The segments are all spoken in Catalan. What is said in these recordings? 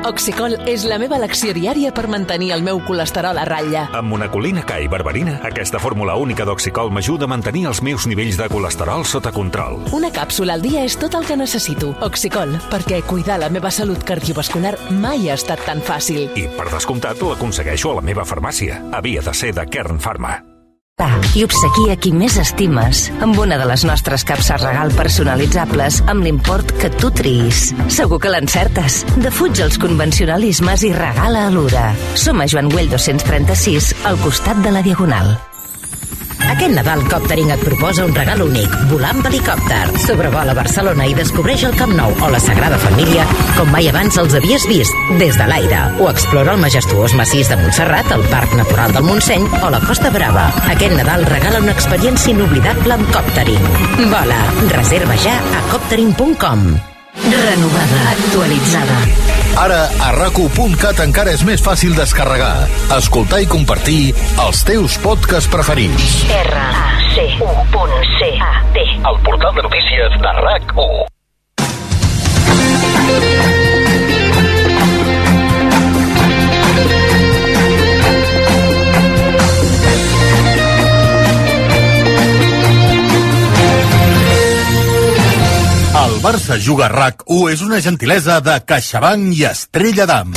Oxicol és la meva elecció diària per mantenir el meu colesterol a ratlla. Amb monacolina K i berberina, aquesta fórmula única d'Oxicol m'ajuda a mantenir els meus nivells de colesterol sota control. Una càpsula al dia és tot el que necessito. Oxicol, perquè cuidar la meva salut cardiovascular mai ha estat tan fàcil. I, per descomptat, l'aconsegueixo a la meva farmàcia. Havia de ser de Kern Pharma. I obsequia qui més estimes amb una de les nostres capses regal personalitzables amb l'import que tu triïs. Segur que l'encertes. Defuig els convencionalismes i regala a l'Ura. Som a Joan Güell 236, al costat de la Diagonal. Aquest Nadal Coptering et proposa un regal únic, volar amb helicòpter. Sobrevola Barcelona i descobreix el Camp Nou o la Sagrada Família com mai abans els havies vist, des de l'aire. O explora el majestuós massís de Montserrat, el Parc Natural del Montseny o la Costa Brava. Aquest Nadal regala una experiència inoblidable amb Coptering. Vola, reserva ja a coptering.com. Renovada, actualitzada. Ara a RAC1.cat encara és més fàcil descarregar, escoltar i compartir els teus podcasts preferits. RAC1.cat. El portal de notícies de RAC1. El Barça juga a RAC1 és una gentilesa de CaixaBank i Estrella Damm.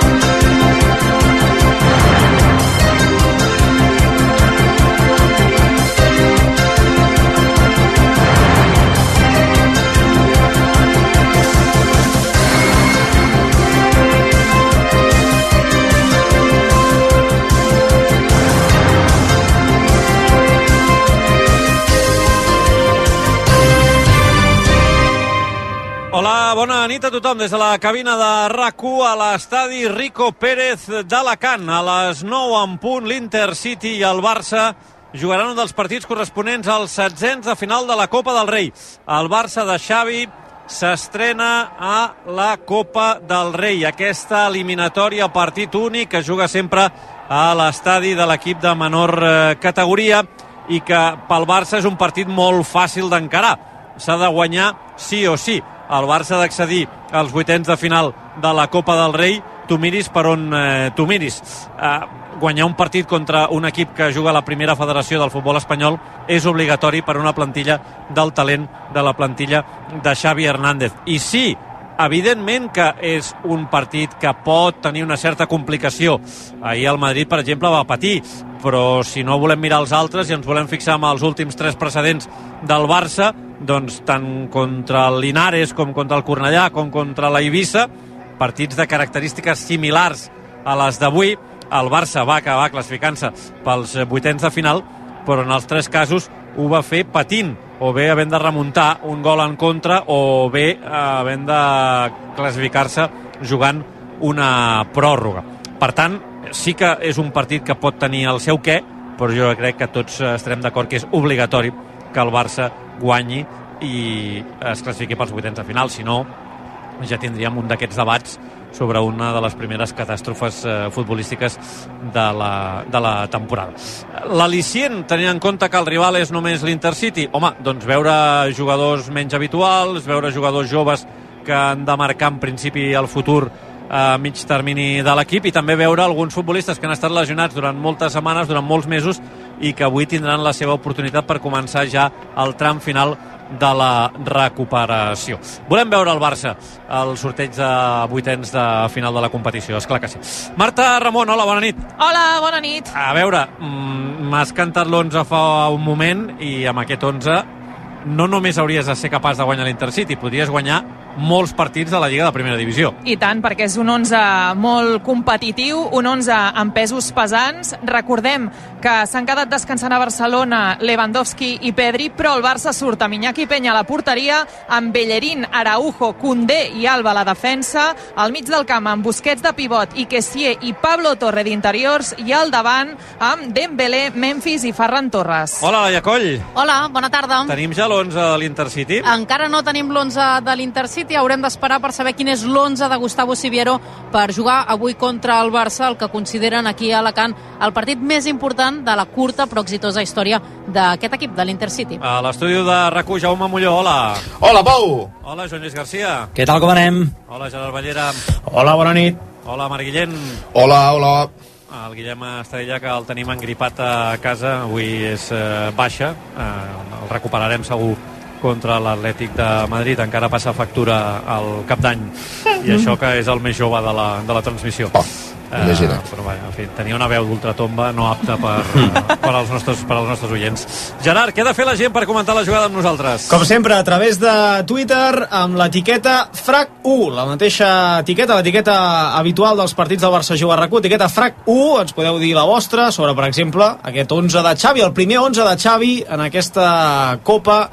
Hola, bona nit a tothom des de la cabina de RAC1 a l'estadi Rico Pérez d'Alacant. A les 9 en punt, l'Intercity i el Barça jugaran un dels partits corresponents als 16 de final de la Copa del Rei. El Barça de Xavi s'estrena a la Copa del Rei, aquesta eliminatòria partit únic que juga sempre a l'estadi de l'equip de menor categoria i que pel Barça és un partit molt fàcil d'encarar. S'ha de guanyar sí o sí. El Barça ha d'accedir als vuitens de final de la Copa del Rei, tu miris per on tu miris. Guanyar un partit contra un equip que juga a la primera federació del futbol espanyol és obligatori per una plantilla del talent de la plantilla de Xavi Hernández. I sí, evidentment que és un partit que pot tenir una certa complicació. Ahir el Madrid, per exemple, va patir, però si no volem mirar els altres i ens volem fixar en els últims 3 precedents del Barça, doncs tant contra el Linares com contra el Cornellà com contra la Eivissa, partits de característiques similars a les d'avui, el Barça va acabar classificant-se pels vuitens de final, però en els 3 casos ho va fer patint, o bé havent de remuntar un gol en contra o bé havent de classificar-se jugant una pròrroga. Per tant, sí que és un partit que pot tenir el seu què, però jo crec que tots estarem d'acord que és obligatori que el Barça guanyi i es classifiqui pels vuitens de final. Si no, ja tindríem un d'aquests debats sobre una de les primeres catàstrofes futbolístiques de la temporada. L'al·licient, tenint en compte que el rival és només l'Intercity, home, doncs veure jugadors menys habituals, veure jugadors joves que han de marcar en principi el futur a mig termini de l'equip, i també veure alguns futbolistes que han estat lesionats durant moltes setmanes, durant molts mesos, i que avui tindran la seva oportunitat per començar ja el tram final de la recuperació. Volem veure el Barça al sorteig de vuitens de final de la competició, esclar que sí. Marta Ramon, hola, bona nit. Hola, bona nit. A veure, m'has cantat l'11 fa un moment i amb aquest 11 no només hauries de ser capaç de guanyar l'Intercity, podries guanyar molts partits de la Lliga de Primera Divisió. I tant, perquè és un 11 molt competitiu, un 11 amb pesos pesants. Recordem que s'han quedat descansant a Barcelona Lewandowski i Pedri, però el Barça surt amb Iñaki Peña a la porteria, amb Bellerín, Araujo, Koundé i Alba a la defensa, al mig del camp amb Busquets de pivot i Kessié i Pablo Torre d'interiors, i al davant amb Dembélé, Memphis i Ferran Torres. Hola, Laia Coll. Hola, bona tarda. Tenim ja l'11 de l'Intercity? Encara no tenim l'11 de l'Intercity, l'Intercity. Haurem d'esperar per saber quin és l'11 de Gustavo Siviero per jugar avui contra el Barça, el que consideren aquí a Alacant el partit més important de la curta però exitosa història d'aquest equip, de l'Intercity. A l'estudi de RAC1, Jaume Molló, hola. Hola, Pau. Hola, Joan Lluís Garcia. Què tal, com anem? Hola, Gerard Ballera. Hola, bona nit. Hola, Marc Guillén. Hola. El Guillem Estadella, que el tenim engripat a casa, avui és baixa. El recuperarem segur contra l'Atlètic de Madrid. Encara passa factura al cap d'any. I això que és el més jove de la transmissió. Imagina. Però vaja, en fi, tenia una veu d'ultratomba no apta per als nostres oients. Gerard, què ha de fer la gent per comentar la jugada amb nosaltres? Com sempre, a través de Twitter, amb l'etiqueta FRAC1, la mateixa etiqueta, l'etiqueta habitual dels partits del Barça Juga RAC1, etiqueta FRAC1, ens podeu dir la vostra sobre, per exemple, aquest 11 de Xavi, el primer 11 de Xavi en aquesta Copa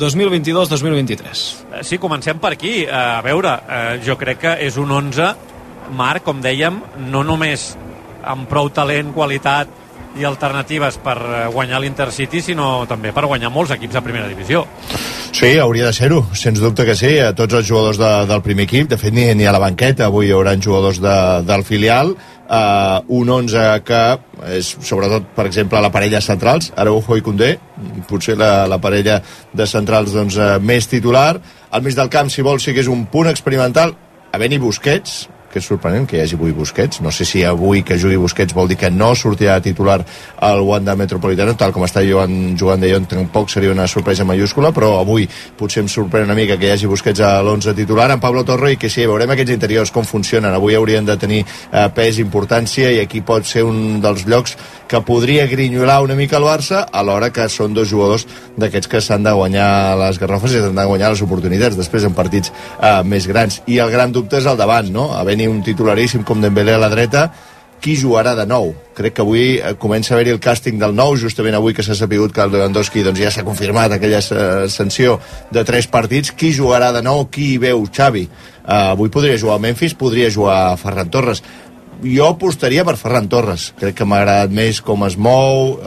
2022-2023. Sí, comencem per aquí. A veure, jo crec que és un 11, Marc, com dèiem, no només amb prou talent, qualitat i alternatives per guanyar l'Intercity, sinó també per guanyar molts equips de primera divisió. Sí, hauria de ser-ho, sens dubte que sí, a tots els jugadors del primer equip. De fet, ni a la banqueta avui hi haurà jugadors del filial. Un 11 que és sobretot, per exemple, la parella centrals, Araujo i Koundé, potser la parella de centrals doncs, més titular. Al mig del camp, si vol, sí que és un punt experimental, havent-hi Busquets, que és sorprenent que hi hagi avui Busquets. No sé si avui que jugui Busquets vol dir que no sortirà titular al Wanda Metropolitano, tal com està jugant de Jong, tampoc seria una sorpresa mayúscula, però avui potser em sorprèn una mica que hi hagi Busquets a l'11 titular, en Pablo Torre, i que sí, veurem aquests interiors com funcionen. Avui haurien de tenir pes, importància, i aquí pot ser un dels llocs que podria grinyolar una mica el Barça, alhora que són dos jugadors d'aquests que s'han de guanyar les garrofes i s'han de guanyar les oportunitats després en partits més grans. I el gran dubte és al davant, no? Havent-hi un titularíssim com Dembélé a la dreta, qui jugarà de nou? Crec que avui comença a haver-hi el càsting del nou, justament avui que s'ha sapigut que el Lewandowski doncs, ja s'ha confirmat aquella sanció de 3 partits. Qui jugarà de nou? Qui hi veu Xavi? Avui podria jugar Memphis, podria jugar Ferran Torres. Jo apostaria per Ferran Torres, crec que m'ha agradat més com es mou,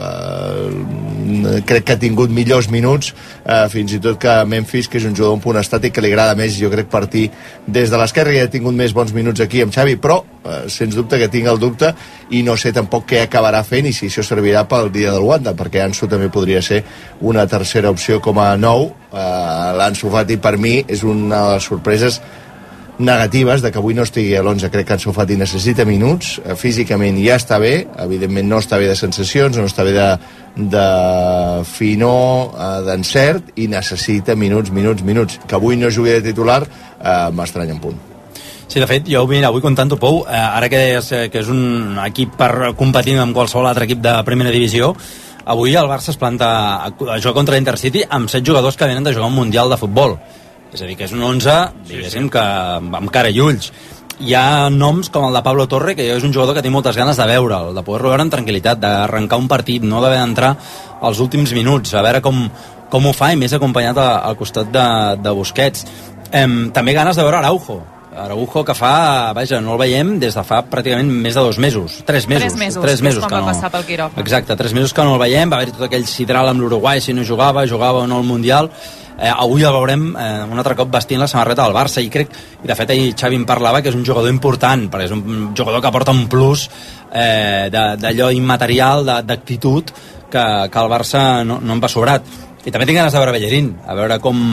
crec que ha tingut millors minuts, fins i tot que Memphis, que és un jugador un punt estàtic que li agrada més, jo crec, partir des de l'esquerra, i ha tingut més bons minuts aquí amb Xavi, però sens dubte que tinc el dubte i no sé tampoc què acabarà fent i si això servirà pel dia del Wanda, perquè Ansu també podria ser una tercera opció com a nou. L'Ansu Fati per mi és una de les sorpreses negatives de que avui no estigui a l'11. Crec que Ansu Fati necessita minuts, físicament ja està bé, evidentment no està bé de sensacions, no està bé de finor, d'encert, i necessita minuts. Que avui no jugui de titular m'estranya un punt. Sí, de fet, jo avui comptant-ho, Pou, ara que és un equip per competir amb qualsevol altre equip de primera divisió, avui el Barça es planta a jugar contra l'Intercity amb 7 jugadors que venen de jugar un Mundial de futbol. És a dir, que és un 11, diguéssim, que amb cara i ulls. Hi ha noms com el de Pablo Torre, que és un jugador que té moltes ganes de veure'l, de poder-lo veure en tranquil·litat, d'arrencar un partit, no d'haver d'entrar als últims minuts, a veure com ho fa, i més acompanyat al costat de Busquets. També ganes de veure Araujo, que fa, no el veiem des de fa pràcticament més de 2 mesos. 3 mesos com va passar pel quiròfan. Exacte, 3 mesos que no el veiem. Va haver-hi tot aquell sidral amb l'Uruguai, si no jugava o no al Mundial. Avui el veurem un altre cop vestint la samarreta del Barça, i de fet ahir Xavi em parlava que és un jugador important, perquè és un jugador que porta un plus d'allò immaterial, d'actitud, que el Barça no en va sobrat. I també tinc ganes de veure Bellerín, a veure com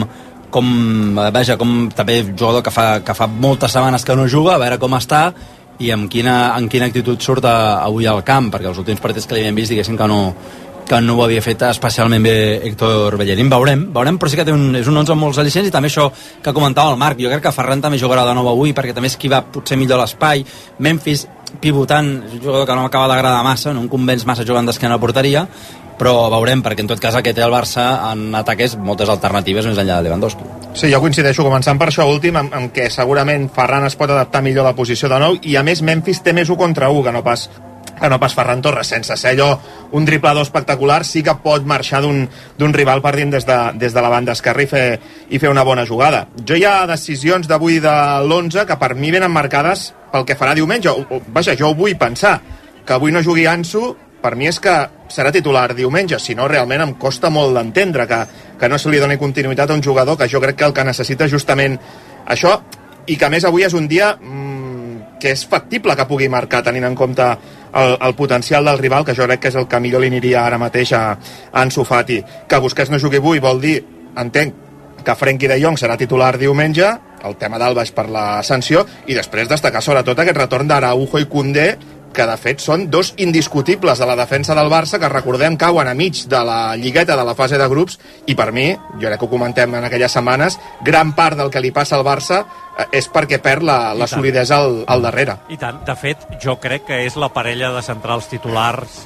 també jugador que fa moltes setmanes que no juga, a veure com està i en quina actitud surt avui al camp, perquè els últims partits que li havíem vist, diguéssim que no ho havia fet especialment bé Héctor Bellerín. Veurem, però sí que és un 11 amb molts al·licents, i també això que comentava el Marc, jo crec que Ferran també jugarà de nou avui, perquè també esquiva potser millor l'espai. Memphis, pivotant, és un jugador que no m'acaba d'agradar massa, no em convenç massa jugant d'esquena a la porteria, però veurem, perquè en tot cas aquest té el Barça en ataques moltes alternatives més enllà de Lewandowski. Sí, jo coincideixo, començant per això últim, en què segurament Ferran es pot adaptar millor a la posició de nou, i a més Memphis té més 1 contra 1 que no pas Ferran Torres. Sense ser allò un driblador espectacular, sí que pot marxar d'un rival per dins des de la banda esquerra i fer una bona jugada. Jo hi ha decisions d'avui de l'11 que per mi venen marcades pel que farà diumenge. Vaja, jo ho vull pensar, que avui no jugui Ansu, per mi és que serà titular diumenge, si no realment em costa molt d'entendre que no se li doni continuïtat a un jugador que jo crec que el que necessita justament Això, i que a més avui és un dia que és factible que pugui marcar, tenint en compte el potencial del rival, que jo crec que és el que millor li aniria ara mateix a Ansu Fati. Que Busquets no jugui avui vol dir, entenc, que Frenkie de Jong serà titular diumenge, el tema d'Alba és per la sanció, i després destacar sobretot aquest retorn d'Araujo i Koundé, que de fet són dos indiscutibles de la defensa del Barça, que recordem cauen a mig de la lligueta de la fase de grups, i per mi, jo crec que ho comentem en aquelles setmanes, gran part del que li passa al Barça és perquè perd la solidesa al darrere. I tant, de fet, jo crec que és la parella de centrals titulars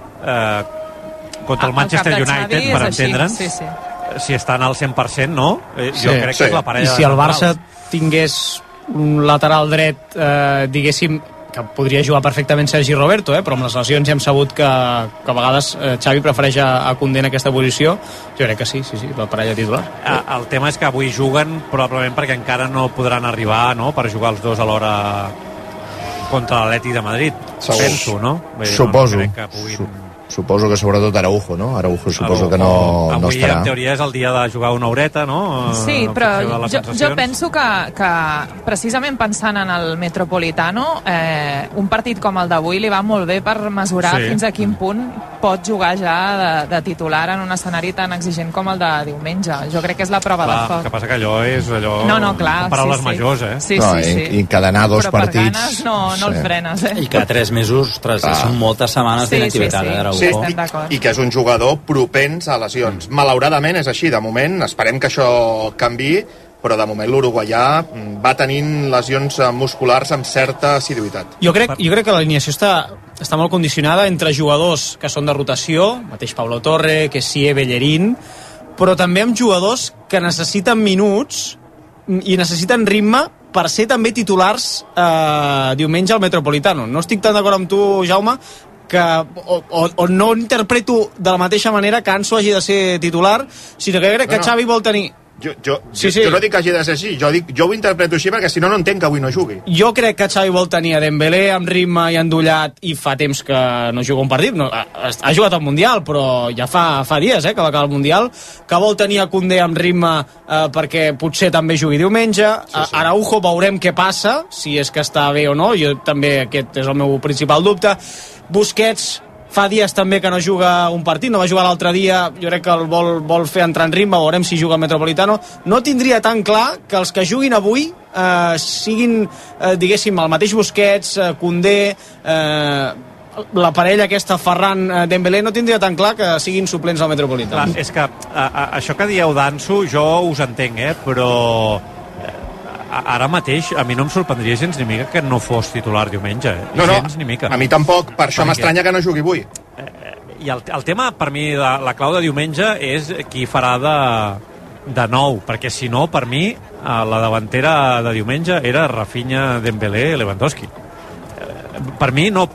contra el Manchester United, per entendre'ns. Sí. Si estan al 100%, no? Jo crec que és la parella de centrals. I si el Barça tingués un lateral dret, diguéssim, que podria jugar perfectament Sergi Roberto, però amb les lesions ja hem sabut que a vegades Xavi prefereix a Koundé en aquesta posició. Jo crec que sí, la parella titular. El tema és que avui juguen probablement perquè encara no podran arribar, no?, per jugar els dos alhora contra l'Atlètic de Madrid. Penso, no? Suposo. Suposo que sobretot Araujo, no? Araujo suposo que no estarà. Avui, en teoria, és el dia de jugar una horeta, no? Sí, però jo penso que precisament pensant en el Metropolitano, un partit com el d'avui li va molt bé per mesurar fins a quin punt pot jugar ja de titular en un escenari tan exigent com el de diumenge. Jo crec que és la prova de foc. El que passa que allò és clar, paraules majors, Sí. I encadenar dos partits... Però per ganes no els frenes, I cada 3 mesos, són moltes setmanes d'inactivitat, Araujo. Sí, i que és un jugador propens a lesions. Malauradament és així, de moment. Esperem que això canvi, però de moment l'uruguaià va tenint lesions musculars amb certa assiduïtat. Jo crec que l'alineació està molt condicionada entre jugadors que són de rotació, mateix Pablo Torre, Kessie, Bellerín, però també amb jugadors que necessiten minuts i necessiten ritme per ser també titulars diumenge al Metropolitano. No estic tan d'acord amb tu, Jaume, que o no interpreto de la mateixa manera que Ansu hagi de ser titular, sinó que crec que Xavi vol tenir... Jo no dic que hagi de ser així, jo ho interpreto així perquè si no entenc que avui no jugui. Jo crec que Xavi vol tenir a Dembélé amb ritme i endollat, i fa temps que no juga un partit, ha jugat al Mundial, però ja fa dies que va acabar el Mundial, que vol tenir a Koundé amb ritme perquè potser també jugui diumenge. Araujo veurem què passa, si és que està bé o no, jo també aquest és el meu principal dubte. Busquets fa dies també que no juga un partit, no va jugar l'altre dia, jo crec que el vol fer entrar en ritme, veurem si juga al Metropolitano. No tindria tan clar que els que juguin avui siguin, diguéssim, el mateix Busquets, Koundé, la parella aquesta Ferran-Dembélé, no tindria tan clar que siguin suplents al Metropolitano. Clar, és que això que dieu d'Ansu jo us entenc, però ara mateix a mi no em sorprendria gens ni mica que no fos titular diumenge. Gens ni mica. A mi tampoc, per això m'estranya que no jugui avui. I el tema, per mi, la clau de diumenge és qui farà de nou, perquè si no, per mi, la davantera de diumenge era Rafinha, Dembélé, Lewandowski. Per mi, no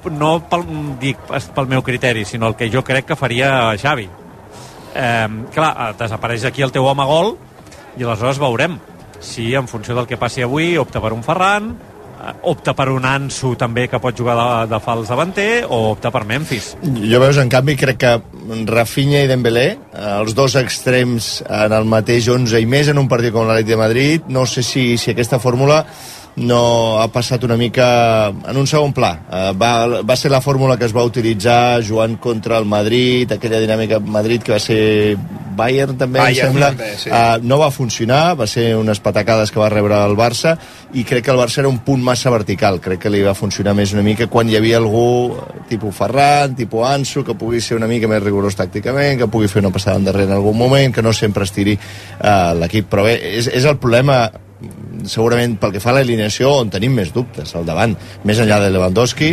pel meu criteri, sinó el que jo crec que faria Xavi. Clar, desapareix aquí el teu home gol i aleshores veurem si en funció del que passi avui opta per un Ferran, opta per un Ansu també que pot jugar de fals davanter, o opta per Memphis. Jo veus, en canvi, crec que Rafinha i Dembélé, els dos extrems en el mateix 11 i més en un partit com l'Atlètic de Madrid, no sé si aquesta fórmula no ha passat una mica en un segon pla. Va ser la fórmula que es va utilitzar jugant contra el Madrid, aquella dinàmica Madrid que va ser Bayern també, em sembla. També, sí. No va funcionar, va ser unes patacades que va rebre el Barça, i crec que el Barça era un punt massa vertical. Crec que li va funcionar més una mica quan hi havia algú tipus Ferran, tipus Ansu, que pugui ser una mica més rigorós tàcticament, que pugui fer una passada endarrere en algun moment, que no sempre estiri l'equip. Però bé, és el problema segurament pel que fa a l'alineació on tenim més dubtes al davant, més enllà de Lewandowski.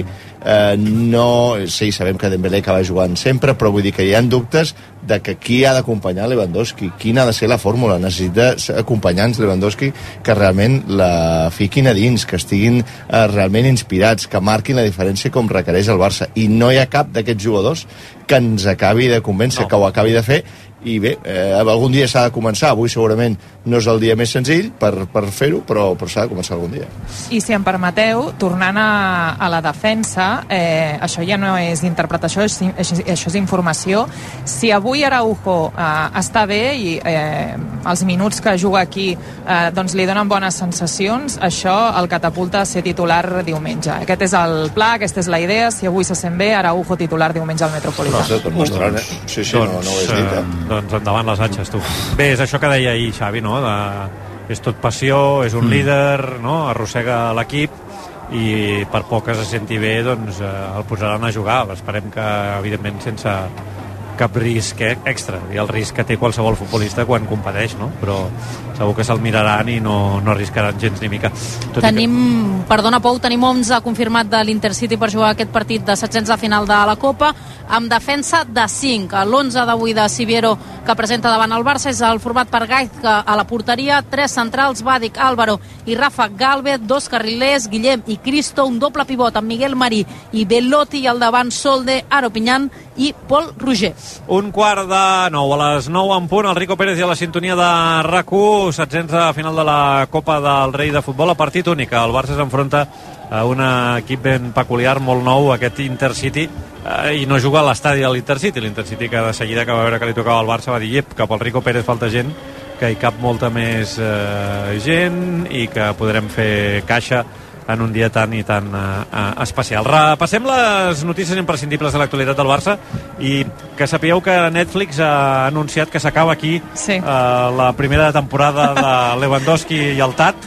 Sí, sabem que Dembélé acaba jugant sempre, però vull dir que hi ha dubtes de que qui ha d'acompanyar Lewandowski, quina ha de ser la fórmula. Necessita acompanyants Lewandowski que realment la fiquin a dins, que estiguin realment inspirats, que marquin la diferència com requereix el Barça, i no hi ha cap d'aquests jugadors que ens acabi de convèncer, que ho acabi de fer. i bé, algun dia s'ha de començar. Avui segurament no és el dia més senzill per fer-ho, però s'ha de començar algun dia. I si em permeteu, tornant a la defensa, això ja no és interpretació, això és informació. Si avui Araujo està bé i els minuts que juga aquí doncs li donen bones sensacions, això el catapulta a ser titular diumenge. Aquest és el pla, aquesta és la idea. Si avui se sent bé, Araujo titular diumenge al Metropolità. Sí, no ho has dit. Doncs endavant les atxes, tu. Bé, és això que deia ahir Xavi, no? És tot passió, és un líder, no? Arrossega l'equip i per poc que se senti bé, doncs el posaran a jugar. Esperem que, evidentment, sense cap risc extra, i el risc que té qualsevol futbolista quan competeix, no? Però segur que se'l miraran i no arriscaran gens ni mica. Perdona, Pou, tenim 11 confirmat de l'Intercity per jugar aquest partit de setzents de final de la Copa, amb defensa de 5. L'11 d'avui de Siviero que presenta davant el Barça és el format per Gaizka a la porteria, 3 centrals, Vadik, Álvaro i Rafa Gálvez, 2 carrilers, Guillem i Cristo, un doble pivot amb Miguel Marí i Belotti, i al davant Solde, Aropinyan i Pol Roger. 8:45, a les 9 en punt, el Rico Pérez i a la sintonia de RAC1, setzents de final de la Copa del Rei de Futbol, a partit únic. El Barça s'enfronta a un equip ben peculiar, molt nou, aquest Intercity, i no juga a l'estadi de l'Intercity. L'Intercity, que de seguida que va veure que li tocava al Barça, va dir cap al Rico Pérez falta gent, que hi cap molta més gent i que podrem fer caixa en un dia tan i tan especial. Repassem les notícies imprescindibles de l'actualitat del Barça, i que sapigueu que Netflix ha anunciat que s'acaba aquí la primera temporada de Lewandowski i el Tat.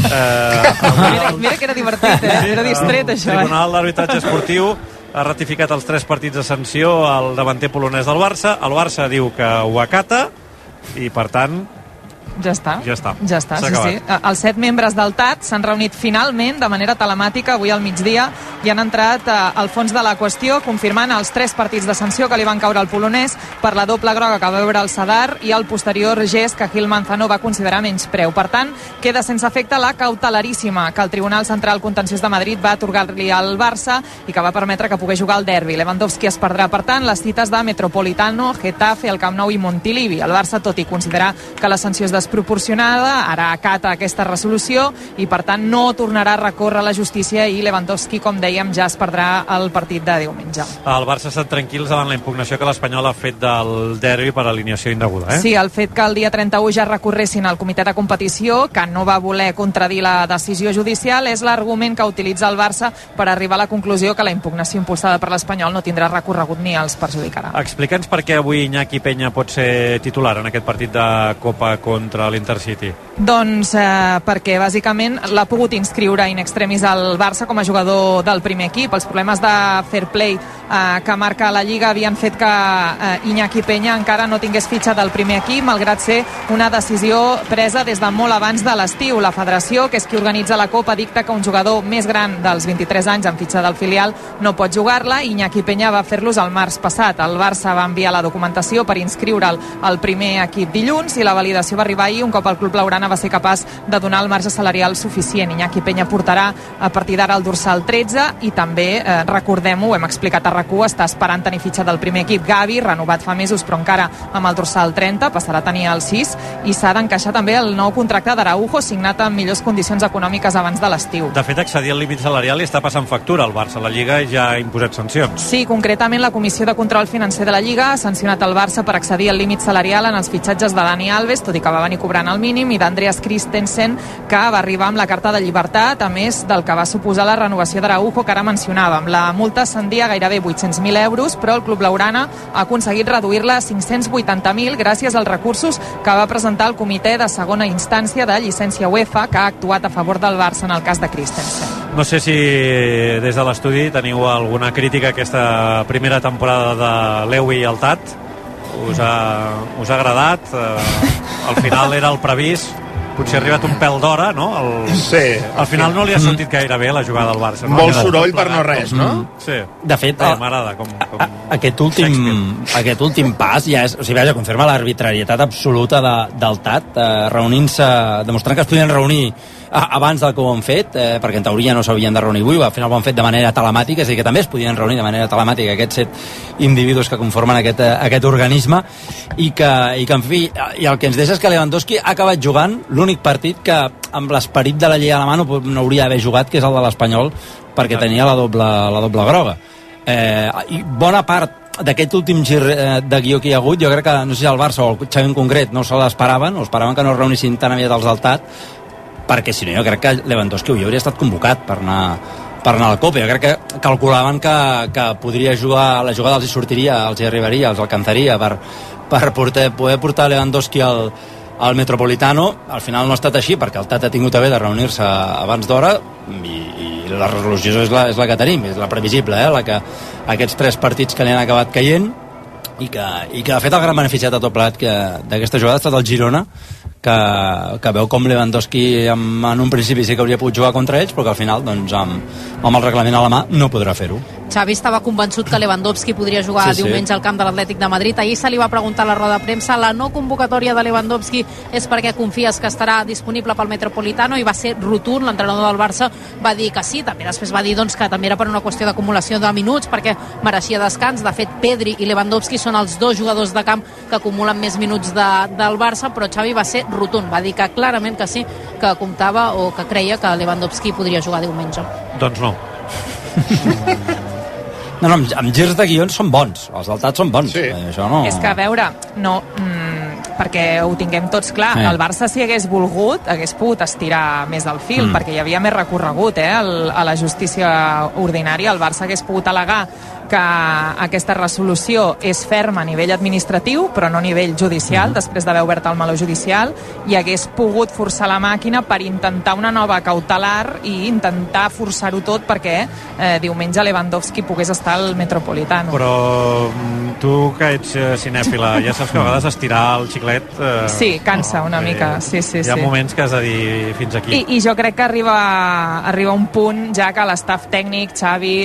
Mira que era divertit, era distret, això. El Tribunal d'Arbitratge Esportiu ha ratificat els 3 partits de sanció al davanter polonès del Barça. El Barça diu que ho acata i, per tant, Ja està, s'ha acabat. Els 7 membres del TAT s'han reunit finalment de manera telemàtica avui al migdia i han entrat al fons de la qüestió, confirmant els 3 partits de sanció que li van caure al polonès per la doble groga que va veure el Sadar i el posterior gest que Gil Manzano va considerar menyspreu. Per tant, queda sense efecte la cautelaríssima que el Tribunal Central Contenciós de Madrid va atorgar-li al Barça i que va permetre que pogués jugar al derbi. Lewandowski es perdrà, per tant, les cites de Metropolitano, Getafe, el Camp Nou i Montilivi. El Barça, tot i considerar que la sanció és desproporcionada, ara acata aquesta resolució i, per tant, no tornarà a recórrer a la justícia, i Lewandowski, com dèiem, ja es perdrà el partit de diumenge. El Barça estan tranquils davant la impugnació que l'Espanyol ha fet del derbi per alineació indeguda, Sí, el fet que el dia 31 ja recorressin al comitè de competició, que no va voler contradir la decisió judicial, és l'argument que utilitza el Barça per arribar a la conclusió que la impugnació impulsada per l'Espanyol no tindrà recorregut ni els perjudicarà. Explica'ns per què avui Iñaki Peña pot ser titular en aquest partit de Copa contra l'Intercity. Doncs perquè bàsicament l'ha pogut inscriure in extremis al Barça com a jugador del primer equip. Els problemes de fair play que marca la Lliga havien fet que Iñaki Peña encara no tingués fitxa del primer equip, malgrat ser una decisió presa des de molt abans de l'estiu. La federació, que és qui organitza la Copa, dicta que un jugador més gran dels 23 anys amb fitxa del filial no pot jugar-la. Iñaki Peña va fer-los el març passat. El Barça va enviar la documentació per inscriure'l al primer equip dilluns i la validació va arribar ahir, un cop el club blaugrana va ser capaç de donar el marge salarial suficient. Iñaki Peña portarà a partir d'ara el dorsal 13 i també, recordem-ho, ho hem explicat a RAC1, està esperant tenir fitxa del primer equip. Gavi, renovat fa mesos però encara amb el dorsal 30, passarà a tenir el 6, i s'ha d'encaixar també el nou contracte d'Araujo, signat amb millors condicions econòmiques abans de l'estiu. De fet, accedir al límit salarial i està passant factura al Barça. La Lliga ja ha imposat sancions. Sí, concretament la Comissió de Control Financer de la Lliga ha sancionat el Barça per accedir al límit salarial en els fitxatges de Dani Alves, tot i que va venir cobrant el mínim, i d'Andreas Christensen, que va arribar amb la carta de llibertat, a més del que va suposar la renovació d'Araujo, que ara mencionàvem. La multa ascendia a gairebé 800.000 euros, però el club blaugrana ha aconseguit reduir-la a 580.000 gràcies als recursos que va presentar el comitè de segona instància de llicència UEFA, que ha actuat a favor del Barça en el cas de Christensen. No sé si des de l'estudi teniu alguna crítica a aquesta primera temporada de Lewy i el Tat. Us ha agradat? Al final era el previst, potser ha arribat un pèl d'hora, no? Sí. Al final no li ha sortit gaire bé la jugada del Barça. No? Molt soroll per no res, no? Sí. De fet, m'agrada aquest últim pas ja és, o sigui, vaja, confirma l'arbitrarietat absoluta del TAT, reunint-se, demostrant que es podien reunir abans del que ho han fet, perquè en teoria no s'havien de reunir avui, al final ho han fet de manera telemàtica, és a dir, que també es podien reunir de manera telemàtica aquests 7 individus que conformen aquest organisme, i que en fi, i el que ens deixa és que Lewandowski ha acabat jugant l'únic partit que amb l'esperit de la llei a la mà no hauria d'haver jugat, que és el de l'Espanyol, perquè tenia la doble groga. I bona part d'aquest últim gir de guió que hi ha hagut, jo crec que, no sé si el Barça o el Xavi en concret, no se l'esperaven, o esperaven que no es reunissin tan aviat els del TAT, perquè si no jo crec que Lewandowski avui hauria estat convocat per anar a la Copa. Jo crec que calculaven que podria jugar, la jugada els hi sortiria, els hi arribaria, els alcançaria per poder portar Lewandowski al Metropolitano. Al final no ha estat així, perquè el TAT ha tingut a bé de reunir-se abans d'hora, i la resolució és la que tenim, és la previsible, la que aquests 3 partits que li han acabat caient, i que de fet el gran beneficiat de tot plegat d'aquesta jugada ha estat el Girona, que veu com Lewandowski en un principi sí que hauria pogut jugar contra ells, però que al final, doncs, amb el reglament a la mà no podrà fer-ho. Xavi estava convençut que Lewandowski podria jugar diumenge al camp de l'Atlètic de Madrid. Ahir se li va preguntar a la roda de premsa, la no convocatòria de Lewandowski és perquè confies que estarà disponible pel Metropolitano, i va ser rotund. L'entrenador del Barça va dir que sí, també després va dir que també era per una qüestió d'acumulació de minuts, perquè mereixia descans. De fet, Pedri i Lewandowski són els 2 jugadors de camp que acumulen més minuts del Barça, però Xavi va ser rotund, va dir que clarament que sí, que comptava o que creia que Lewandowski podria jugar diumenge. Doncs no. No, amb girs de guions són bons, els del TAT són bons. Sí. Això no... És que, a veure, no, perquè ho tinguem tots clar, el Barça, si hagués volgut, hagués pogut estirar més el fil, perquè hi havia més recorregut a la justícia ordinària. El Barça hagués pogut al·legar que aquesta resolució és ferma a nivell administratiu, però no a nivell judicial, després d'haver obert el meló judicial, i hagués pogut forçar la màquina per intentar una nova cautelar i intentar forçar-ho tot perquè diumenge Lewandowski pogués estar al Metropolitano. Però tu, que ets cinèfila, ja saps que a vegades estirar el xiclet... Sí, cansa una mica, sí. Hi ha moments que has de dir fins aquí. I jo crec que arriba un punt ja que l'estaf tècnic, Xavi,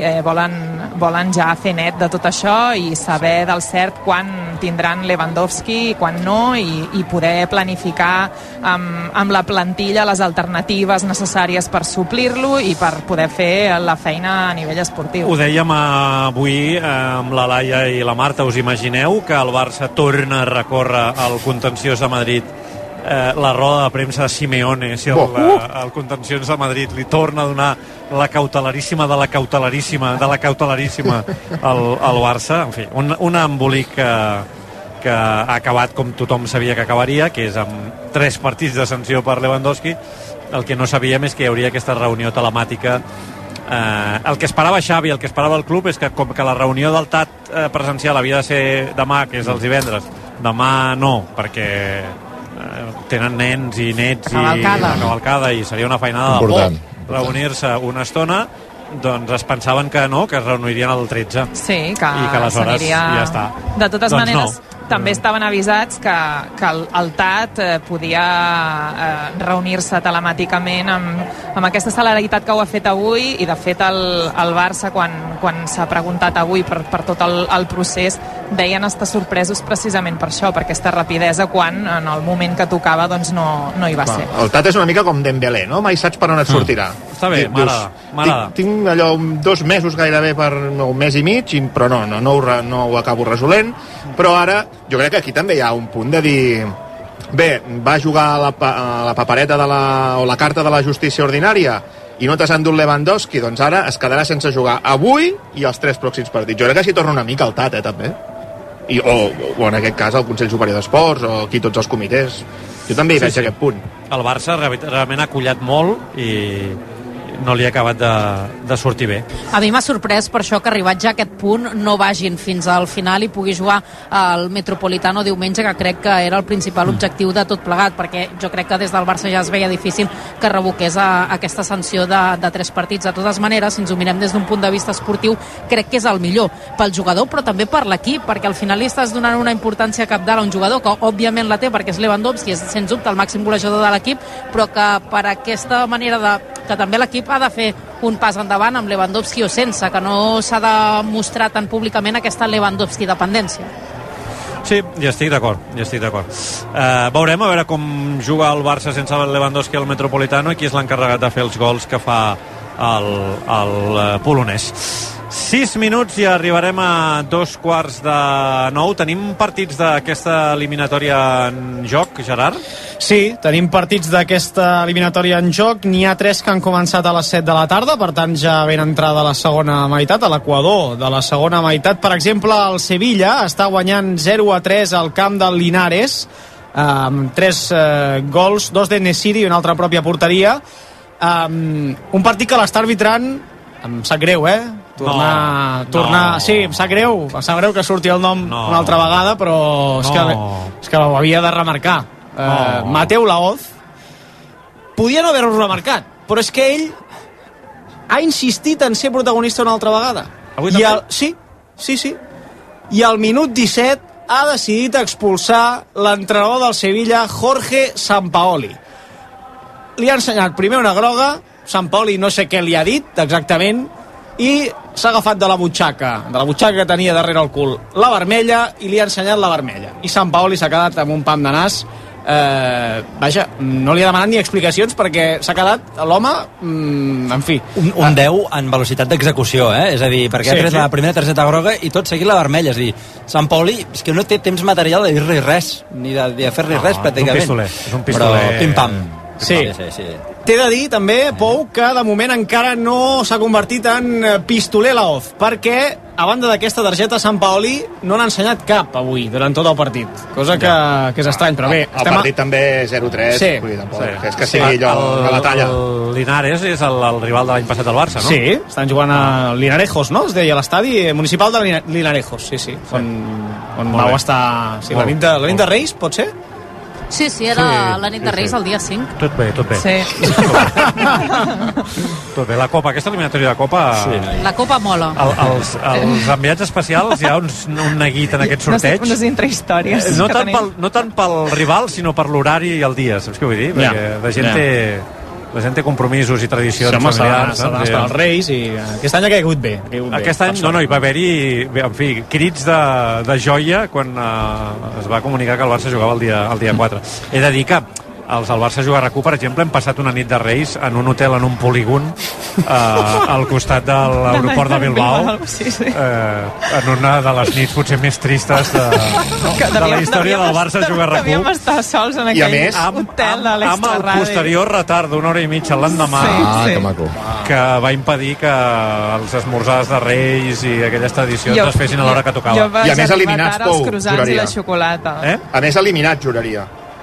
volen ja fer net de tot això i saber del cert quan tindran Lewandowski i quan no, i poder planificar amb la plantilla les alternatives necessàries per suplir-lo i per poder fer la feina a nivell esportiu. Ho dèiem avui amb la Laia i la Marta. Us imagineu que el Barça torna a recórrer al contenciós de Madrid, la roda de premsa de Simeone, si el contenciós de Madrid li torna a donar la cautelaríssima de la cautelaríssima de la cautelaríssima al Barça? En fi, un embolic que ha acabat com tothom sabia que acabaria, que és amb 3 partits de sanció per Lewandowski. El que no sabíem és que hi hauria aquesta reunió telemàtica. El que esperava Xavi, el que esperava el club, és que com que la reunió del TAT presencial havia de ser demà, que és els divendres, demà no, perquè tenen nens i nets i una cavalcada i seria una feinada de por reunir-se una estona, doncs es pensaven que no, que es reunirien el 13. Sí, i que aleshores ja està. De totes maneres, també estaven avisats que el TAT podia reunir-se telemàticament amb aquesta celeritat que ho ha fet avui, i de fet el Barça, quan s'ha preguntat avui per tot el procés, deien estar sorpresos precisament per això, per aquesta rapidesa, quan en el moment que tocava doncs no hi va ser. El TAT és una mica com Dembélé, no? Mai saps per on et sortirà. Està bé, m'agrada. Tinc allò 2 mesos gairebé, per un mes i mig, però no ho acabo resolent. Però ara jo crec que aquí també hi ha un punt de dir, bé, va jugar a la papereta o la carta de la justícia ordinària i no t'has endut Lewandowski, doncs ara es quedarà sense jugar avui i els 3 pròxims partits. Jo crec que s'hi torna una mica al TAT, també. O en aquest cas el Consell Superior d'Esports, o aquí tots els comitès. Jo també hi veig aquest punt. El Barça realment ha collat molt i no li ha acabat de sortir bé. A mi m'ha sorprès per això que arribat ja a aquest punt no vagin fins al final i pugui jugar al Metropolitano diumenge, que crec que era el principal objectiu de tot plegat, perquè jo crec que des del Barça ja es veia difícil que revoqués aquesta sanció de 3 partits. De totes maneres, si ens ho mirem des d'un punt de vista esportiu, crec que és el millor pel jugador, però també per l'equip, perquè al final li estàs donant una importància cabdal a un jugador que òbviament la té, perquè és Lewandowski, és sens dubte el màxim golejador de l'equip, però que per aquesta manera que també l'equip ha de fer un pas endavant amb Lewandowski o sense, que no s'ha de mostrar tan públicament aquesta Lewandowski dependència. Sí, hi estic d'acord. Veurem a veure com juga el Barça sense el Lewandowski al Metropolitano i qui és l'encarregat de fer els gols que fa el polonès. 6 minuts i arribarem a 8:45. Tenim partits d'aquesta eliminatòria en joc, Gerard? Sí, tenim partits d'aquesta eliminatòria en joc. N'hi ha 3 que han començat a les 7 de la tarda, per tant ja ben entrada a la segona meitat, a l'equador de la segona meitat. Per exemple, el Sevilla està guanyant 0-3 al camp del Linares, amb 3 gols, 2 de Nesiri i una altra pròpia porteria. Un partit que l'està arbitrant, em sap greu, tornar... Sí, em sap greu que surti el nom una altra vegada, però és que ho havia de remarcar. Mateu Laoz podia no haver-ho remarcat, però és que ell ha insistit en ser protagonista una altra vegada. Avui també? Sí. I al minut 17 ha decidit expulsar l'entrenador del Sevilla, Jorge Sampaoli. Li ha ensenyat primer una groga, Sampaoli no sé què li ha dit exactament, i s'ha agafat de la butxaca que tenia darrere el cul, la vermella, i li ha ensenyat la vermella. I Sampaoli s'ha quedat amb un pam de nas. Vaja, no li ha demanat ni explicacions perquè s'ha quedat l'home, en fi. Un 10 en velocitat d'execució, És a dir, perquè ha tret la primera targeta groga i tot seguit la vermella. És a dir, Sampaoli és que no té temps material de dir-li res, ni de fer-li res, pràcticament. És un pistoler. Però pim-pam. Sí. T'he de dir també, Pou, que de moment encara no s'ha convertit en pistoler Laoz, perquè a banda d'aquesta targeta Sampaoli no n'ha ensenyat cap avui durant tot el partit, cosa que és estrany, però bé, el partit també 0-3, vull dir, tampoc és que sigui allò de la talla. El Linares és el rival de l'any passat del Barça, no? Sí, estan jugant a Linarejos, no? Es deia l'estadi municipal de Linarejos, sí. On vau estar la nit de Reis, pot ser? Sí, era la nit de Reis el dia 5. Tot bé. Sí. Tot bé, la Copa, aquesta eliminatòria de Copa... La Copa mola. Els enviats especials, hi ha un neguit en aquest sorteig. Unes intrahistòries. No tant pel rival, sinó per l'horari i el dia, saps què vull dir? Perquè la gent té compromisos i tradicions familiars. S'ha d'anar als Reis i aquest any ha caigut bé. Aquest any hi va haver-hi, en fi, crits de joia quan es va comunicar que el Barça jugava el dia 4. He de dir que els del Barça Juga RAC1, per exemple, hem passat una nit de Reis en un hotel en un polígon al costat de l'aeroport de Bilbao, en una de les nits potser més tristes de la història del Barça Juga RAC1. Devíem estar sols en aquell hotel de l'Extra Ràdio. Amb el posterior retard d'una hora i mitja l'endemà, que maco, que va impedir que els esmorzars de Reis i aquelles tradicions es fessin a l'hora que tocava. I a més eliminats, Pou, juraria. I la xocolata. A més eliminats, juraria.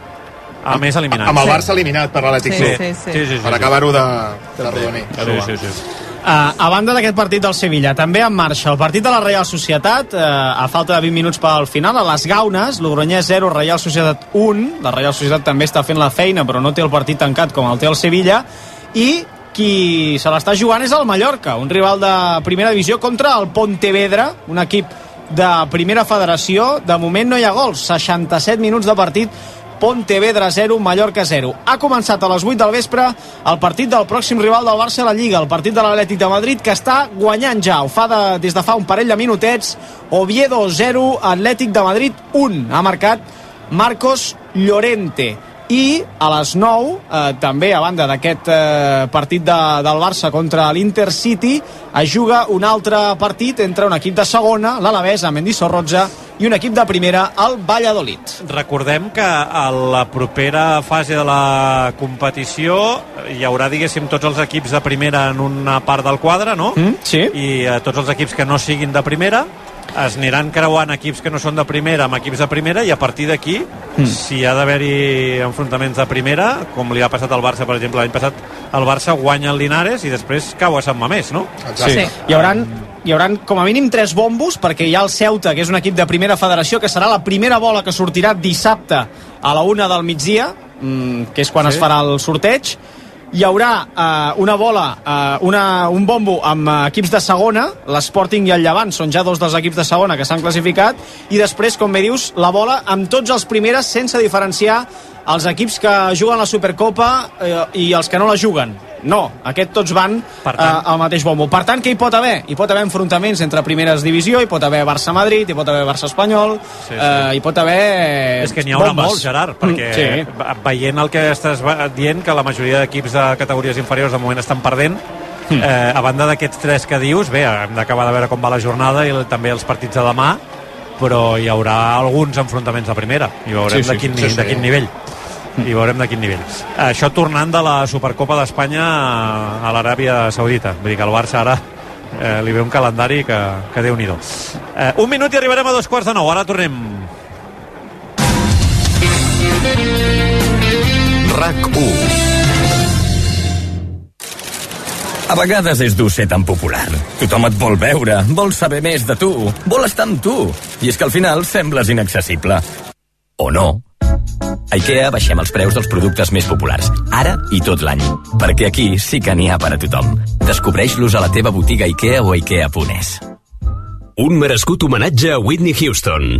A més eliminat. Amb el Barça eliminat per l'Atlètic Club. Sí. Per acabar-ho de redonir. Sí. A banda d'aquest partit del Sevilla, també en marxa el partit de la Reial Societat, a falta de 20 minuts pel final, a les Gaunes, Logroñés 0, Reial Societat 1. La Reial Societat també està fent la feina, però no té el partit tancat com el té el Sevilla. I qui se l'està jugant és el Mallorca, un rival de primera divisió contra el Pontevedra, un equip de primera federació. De moment no hi ha gols, 67 minuts de partit, Pontevedra 0, Mallorca 0. Ha començat a les 8 del vespre el partit del pròxim rival del Barça a la Lliga, el partit de l'Atlètic de Madrid, que està guanyant ja. Ho fa des de fa un parell de minutets. Oviedo 0, Atlètic de Madrid 1. Ha marcat Marcos Llorente. I a les 9, també a banda d'aquest partit del Barça contra l'Intercity, es juga un altre partit entre un equip de segona, l'Alavés, amb Mendizorroza, i un equip de primera, el Valladolid. Recordem que a la propera fase de la competició hi haurà, diguéssim, tots els equips de primera en una part del quadre, no? Sí. I tots els equips que no siguin de primera es aniran creuant equips que no són de primera amb equips de primera, i a partir d'aquí si hi ha d'haver-hi enfrontaments de primera, com li ha passat al Barça, per exemple, l'any passat el Barça guanya el Linares i després cau a Sant Mamés, no? Sí. Hi hauran com a mínim 3 bombos, perquè hi ha el Ceuta, que és un equip de primera federació, que serà la primera bola que sortirà dissabte a la 1 del migdia, que és quan es farà el sorteig. Hi haurà una bola, un bombo amb equips de segona, l'Sporting i el Llevant són ja 2 dels equips de segona que s'han classificat, i després, com bé dius, la bola amb tots els primeres sense diferenciar els equips que juguen la Supercopa i els que no la juguen. No, aquests tots van al mateix bombo. Per tant, què hi pot haver? Hi pot haver enfrontaments entre primeres divisió, hi pot haver Barça-Madrid, hi pot haver Barça-Espanyol, hi pot haver És que n'hi haurà molts, Gerard, perquè veient el que estàs dient, que la majoria d'equips de categories inferiors de moment estan perdent, a banda d'aquests 3 que dius, bé, hem d'acabar de veure com va la jornada i també els partits de demà, però hi haurà alguns enfrontaments de primera i veurem de quin nivell. I veurem de quin nivell. Això tornant de la Supercopa d'Espanya a l'Aràbia Saudita. Vull dir que el Barça ara li ve un calendari que Déu-n'hi-do. Un minut i arribarem a 2:45. Ara tornem. RAC1. A vegades és dur ser tan popular. Tothom et vol veure, vol saber més de tu, vol estar amb tu. I és que al final sembles inaccessible. O no. A IKEA baixem els preus dels productes més populars, ara i tot l'any, perquè aquí sí que n'hi ha per a tothom. Descobreix-los a la teva botiga IKEA o ikea.es. Un merescut homenatge a Whitney Houston.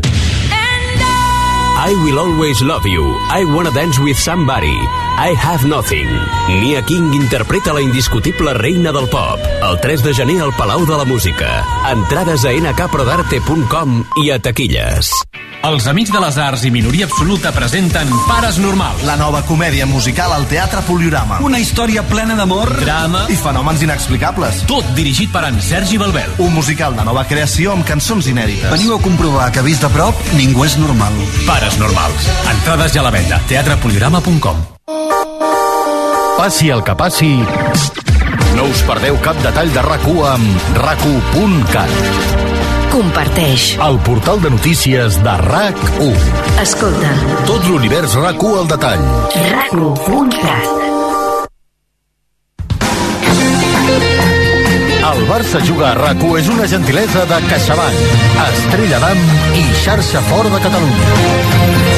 I Will Always Love You, I Wanna Dance With Somebody, I Have Nothing. Nia King interpreta la indiscutible reina del pop, el 3 de gener al Palau de la Música. Entrades a nkprodarte.com i a taquilles. Els Amics de les Arts i Minoria Absoluta presenten Pares Normals. La nova comèdia musical al Teatre Poliorama. Una història plena d'amor, drama i fenòmens inexplicables. Tot dirigit per en Sergi Balbel. Un musical de nova creació amb cançons inèdites. Veniu a comprovar que vist de prop ningú és normal. Pares Normals. Entrades ja a la venda. teatrepoliorama.com. Passi el que passi, no us perdeu cap detall de RAC1 amb RAC1.cat. Comparteix. El portal de notícies de RAC1. Escolta. Tot l'univers RAC1 al detall. RAC1.cat. El Barça juga a RAC1 és una gentilesa de CaixaBank, Estrella d'Am i Xarxa Fort de Catalunya.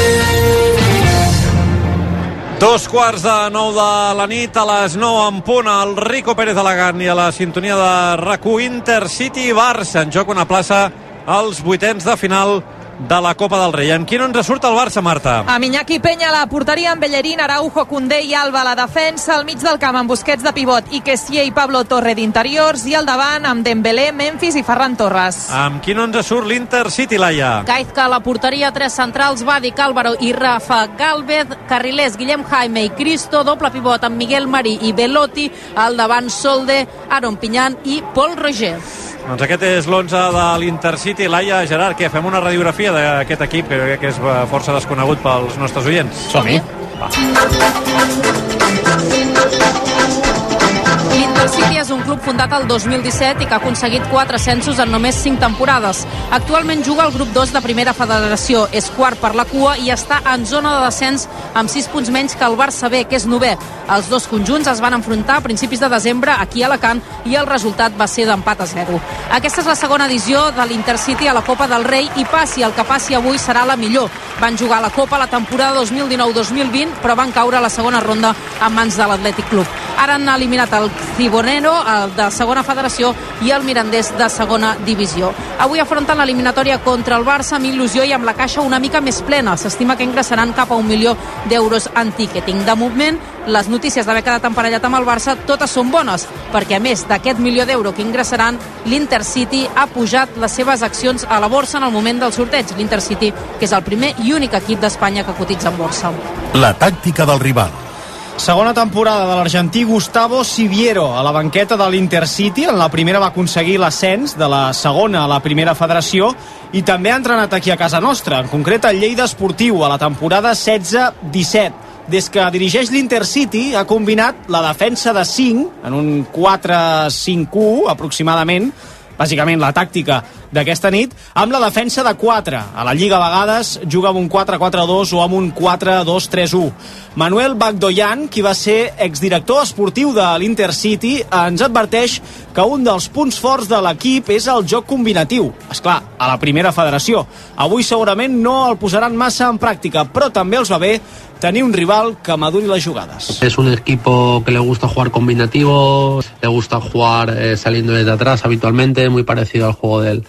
2:45 de la nit, a les 9 en punt, el Rico Pérez Alagán i a la sintonia de RAC1. Intercity Barça en joc una plaça als 8ens de final de la Copa del Rei. Amb qui no ens surt el Barça, Marta? Amb Iñaki Peña a la porteria, amb Bellerín, Araujo, Koundé i Alba a la defensa, al mig del camp amb Busquets de pivot i Kessié i Pablo Torre d'interiors, i al davant amb Dembélé, Memphis i Ferran Torres. Amb qui no ens surt l'Intercity, Laia? Gaizka a la porteria, 3 centrals, Vadik, Álvaro i Rafa Gálvez, carrilers Guillem Jaime i Cristo, doble pivot amb Miguel Marí i Belotti, al davant Solde, Aaron Piñán i Pol Roger. Doncs aquest és l'11 de l'Intercity. Laia, Gerard, què? Fem una radiografia d'aquest equip, que crec que és força desconegut pels nostres oients. Som-hi. L'Intercity és un club fundat el 2017 i que ha aconseguit 4 ascensos en només 5 temporades. Actualment juga al grup 2 de Primera Federació, és quart per la cua i està en zona de descens amb 6 punts menys que el Barça B, que és 9è. Els dos conjunts es van enfrontar a principis de desembre aquí a Alacant i el resultat va ser d'empat a 0. Aquesta és la segona edició de l'Intercity a la Copa del Rei i passi el que passi avui serà la millor. Van jugar la Copa la temporada 2019-2020 però van caure a la segona ronda en mans de l'Atlètic Club. Ara han eliminat el Cibonero de segona federació i el Mirandés de segona divisió. Avui afronten l'eliminatòria contra el Barça amb il·lusió i amb la caixa una mica més plena. S'estima que ingressaran cap a 1 milió d'euros en ticketing. De moment, les notícies d'haver quedat emparellat amb el Barça totes són bones, perquè a més d'aquest milió d'euros que ingressaran, l'Intercity ha pujat les seves accions a la borsa en el moment del sorteig. L'Intercity, que és el primer i únic equip d'Espanya que cotitza en borsa. La tàctica del rival. Segona temporada de l'argentí Gustavo Siviero a la banqueta de l'Intercity. En la primera va aconseguir l'ascens de la segona a la primera federació i també ha entrenat aquí a casa nostra, en concret al Lleida Esportiu, a la temporada 16-17. Des que dirigeix l'Intercity ha combinat la defensa de 5 en un 4-5-1 aproximadament, bàsicament la tàctica d'aquesta nit, amb la defensa de 4. A la Lliga a vegades juga amb un 4-4-2 o amb un 4-2-3-1. Manuel Bagdoyan, qui va ser exdirector esportiu de l'Intercity, ens adverteix que un dels punts forts de l'equip és el joc combinatiu. Esclar, a la primera federació. Avui segurament no el posaran massa en pràctica, però també els va bé tenir un rival que maduri les jugades. Es un equipo que le gusta jugar combinativo, le gusta jugar saliendo desde atrás habitualmente, muy parecido al juego del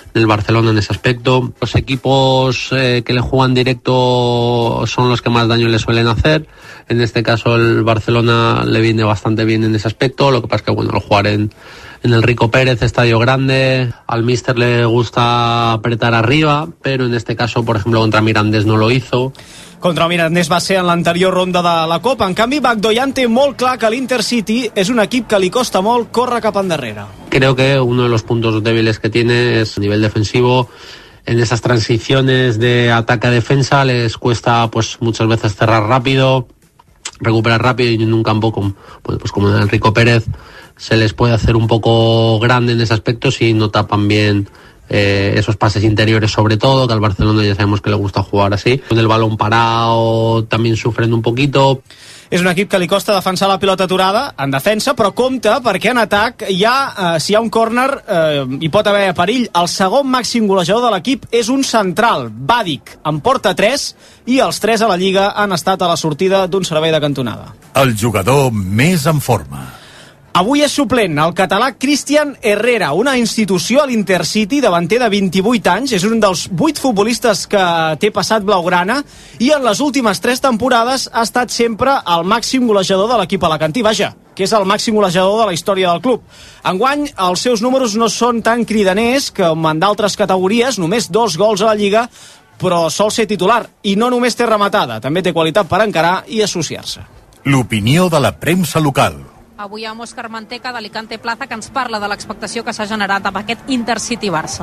del Barcelona en ese aspecto. Los equipos que le juegan directo son los que más daño le suelen hacer. En este caso el Barcelona le viene bastante bien en ese aspecto. Lo que pasa es que bueno, al jugar en el Rico Pérez, estadio grande, al míster le gusta apretar arriba, pero en este caso, por ejemplo, contra Mirandés no lo hizo. Contra el Mirandés va ser en l'anterior ronda de la Copa. En canvi, Bagdoyan té molt clar que l'Intercity és un equip que li costa molt córrer cap endarrere. Creo que uno de los puntos débiles que tiene es a nivel defensivo. En esas transiciones de ataque a defensa les cuesta pues muchas veces cerrar rápido, recuperar rápido, y en un campo como en el Rico Pérez se les puede hacer un poco grande en ese aspecto si no tapan bien esos pases interiores, sobre todo, que al Barcelona ya sabemos que le gusta jugar así. Con el balón parado también sufren un poquito. És un equip que li costa defensar la pilota aturada en defensa, però compte perquè en atac si hi ha un córner hi pot haver perill. El segon màxim golejador de l'equip és un central, Badic, en porta 3, i els 3 a la Lliga han estat a la sortida d'un servei de cantonada. El jugador més en forma. Avui és suplent el català Cristian Herrera, una institució a l'Intercity, davanter de 28 anys, és un dels 8 futbolistes que té passat blaugrana i en les últimes 3 temporades ha estat sempre el màxim golejador de l'equip alacantí, vaja, que és el màxim golejador de la història del club. Enguany, els seus números no són tan cridaners com en d'altres categories, només 2 gols a la Lliga, però sol ser titular, i no només té rematada, també té qualitat per encarar i associar-se. L'opinió de la premsa local. Avui amb Òscar Manteca d'Alicante Plaza, que ens parla de l'expectació que s'ha generat amb aquest Intercity-Barça.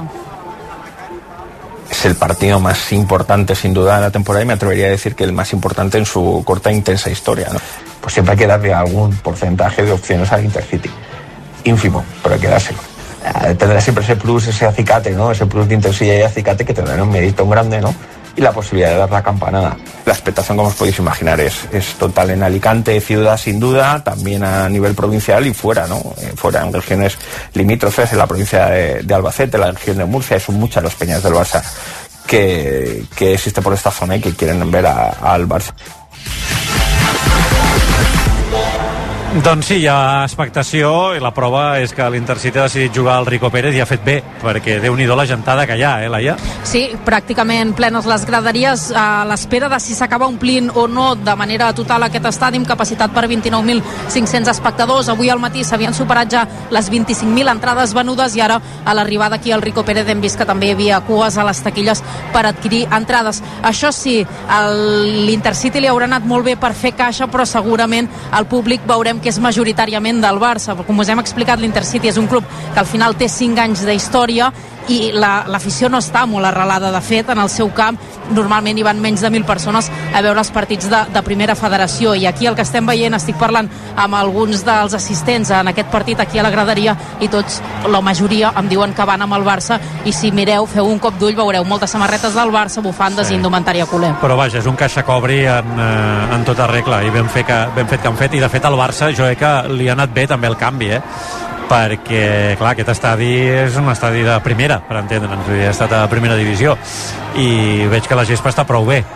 Es el partido más importante sin duda de la temporada y me atrevería a decir que el más importante en su corta e intensa historia, ¿no? Pues siempre hay que darle algún porcentaje de opciones al Intercity. Ínfimo, pero hay que dárselo. Tendrá siempre ese plus, ese acicate, ¿no? Ese plus de intensidad y acicate que tendrá un mérito grande, ¿no? Y la posibilidad de dar la campanada. La expectación, como os podéis imaginar, es total en Alicante, ciudad sin duda, también a nivel provincial y fuera, ¿no? Fuera, en regiones limítrofes, en la provincia de Albacete, la región de Murcia, son muchas las peñas del Barça que existe por esta zona y que quieren ver al Barça. Doncs sí, hi ha expectació i la prova és que l'Intercity ha decidit jugar al Rico Pérez i ha fet bé, perquè Déu-n'hi-do la gentada que hi ha, Laia? Sí, pràcticament plenes les graderies a l'espera de si s'acaba omplint o no de manera total aquest estadi amb capacitat per 29.500 espectadors. Avui al matí s'havien superat ja les 25.000 entrades venudes i ara a l'arribada aquí al Rico Pérez hem vist que també hi havia cues a les taquilles per adquirir entrades. Això sí, l'Intercity li haurà anat molt bé per fer caixa, però segurament el públic veurem que és majoritàriament del Barça. Com us hem explicat, l'Intercity és un club que al final té 5 anys d'història i l'afició no està molt arrelada. De fet, en el seu camp normalment hi van menys de 1.000 persones a veure els partits de primera federació, i aquí el que estem veient, estic parlant amb alguns dels assistents en aquest partit aquí a la graderia i tots, la majoria, em diuen que van amb el Barça, i si mireu, feu un cop d'ull, veureu moltes samarretes del Barça, bufandes i indumentària culer. Però vaja, és un caixa cobri en tota regla, i ben fet que han fet, i de fet al Barça jo crec que li ha anat bé també el canvi, perquè, clar, aquest estadi és un estadi de primera, per entendre'ns, ha estat a primera divisió, i veig que la gespa està prou bé.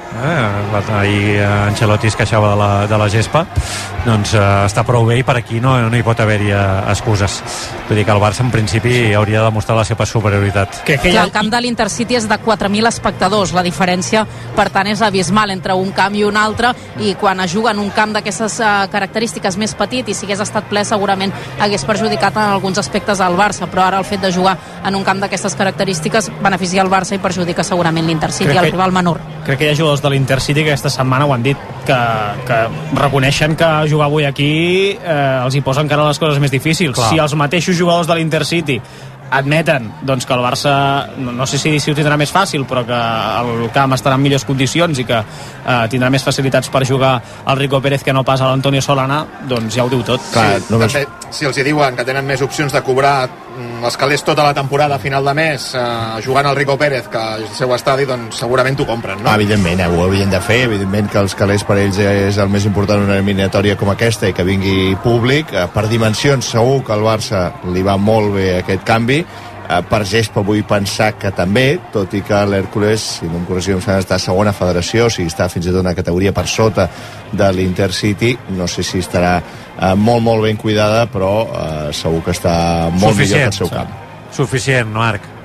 Ahir Ancelotti es queixava de la gespa, doncs està prou bé, i per aquí no hi pot haver-hi excuses. Vull dir que el Barça en principi hauria de demostrar la seva superioritat. El camp de l'Intercity és de 4.000 espectadors, la diferència per tant és abismal entre un camp i un altre, i quan es juga en un camp d'aquestes característiques més petit i si hagués estat ple segurament hagués perjudicat en alguns aspectes al Barça, però ara el fet de jugar en un camp d'aquestes característiques beneficia el Barça i perjudica segurament l'Intercity, el rival menor. Crec que hi ha jugadors de l'Intercity que aquesta setmana ho han dit, que reconeixen que jugar avui aquí els hi posa encara les coses més difícils. Clar. Si els mateixos jugadors de l'Intercity admeten doncs, que el Barça, no sé si ho tindrà més fàcil, però que el camp estarà en millors condicions i que tindrà més facilitats per jugar al Rico Pérez que no pas a l'Antonio Solana, doncs ja ho diu tot. Clar, sí, només... Si els hi diuen que tenen més opcions de cobrar els calés tota la temporada a final de mes jugant al Rico Pérez que al seu estadi, doncs segurament t'ho compren, no? Evidentment, ho havien de fer, evidentment que els calés per ells és el més important en una eliminatòria com aquesta, i que vingui públic. Per dimensions segur que al Barça li va molt bé aquest canvi, per gespa vull pensar que també, tot i que l'Hèrcules, si no em corregim, està a segona federació, o sigui, està fins i tot una categoria per sota de l'Intercity, no sé si estarà molt ben cuidada, però segur que està molt millor que el seu camp. Suficient, Marc.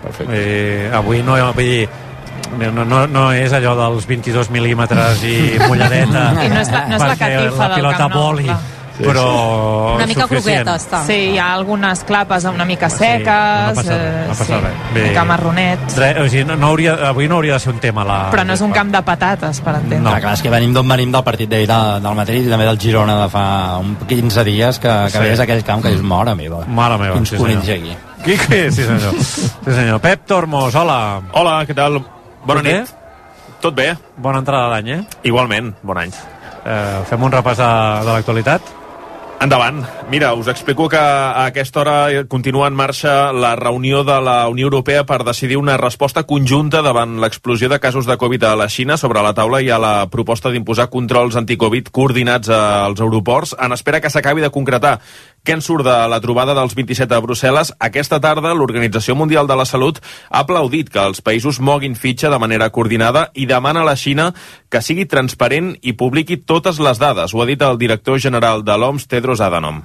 Avui no, vull dir, no és allò dels 22 mil·límetres i mulladeta i no és la catifa del pilota Camp Nou, boli, clar. però una mica croqueta està. Sí, hi ha algunes clapes una mica seques, no passa res. una mica marronets. O sigui, avui no hauria de ser un tema. Però no és un camp de patates, per entendre. No, clar, és que venim d'on venim del partit d'ahir del Madrid i també del Girona de fa 15 dies que veies aquell camp que dius, mare meva. Quins conills aquí. Sí, senyor. Pep Tormos, hola. Hola, què tal? Bona nit. Tot bé. Bona entrada d'any, Igualment, bon any. Fem un repàs de l'actualitat? Endavant. Mira, us explico que a aquesta hora continua en marxa la reunió de la Unió Europea per decidir una resposta conjunta davant l'explosió de casos de Covid a la Xina. Sobre la taula hi ha la proposta d'imposar controls anticovid coordinats als aeroports en espera que s'acabi de concretar què en surt de la trobada dels 27 a Brussel·les. Aquesta tarda l'Organització Mundial de la Salut ha aplaudit que els països moguin fitxa de manera coordinada i demana a la Xina que sigui transparent i publiqui totes les dades. Ho ha dit el director general de l'OMS, Tedros Adhanom.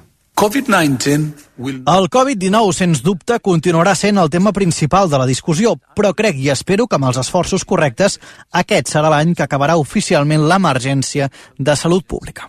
El Covid-19, sens dubte, continuarà sent el tema principal de la discussió, però crec i espero que amb els esforços correctes aquest serà l'any que acabarà oficialment l'emergència de salut pública.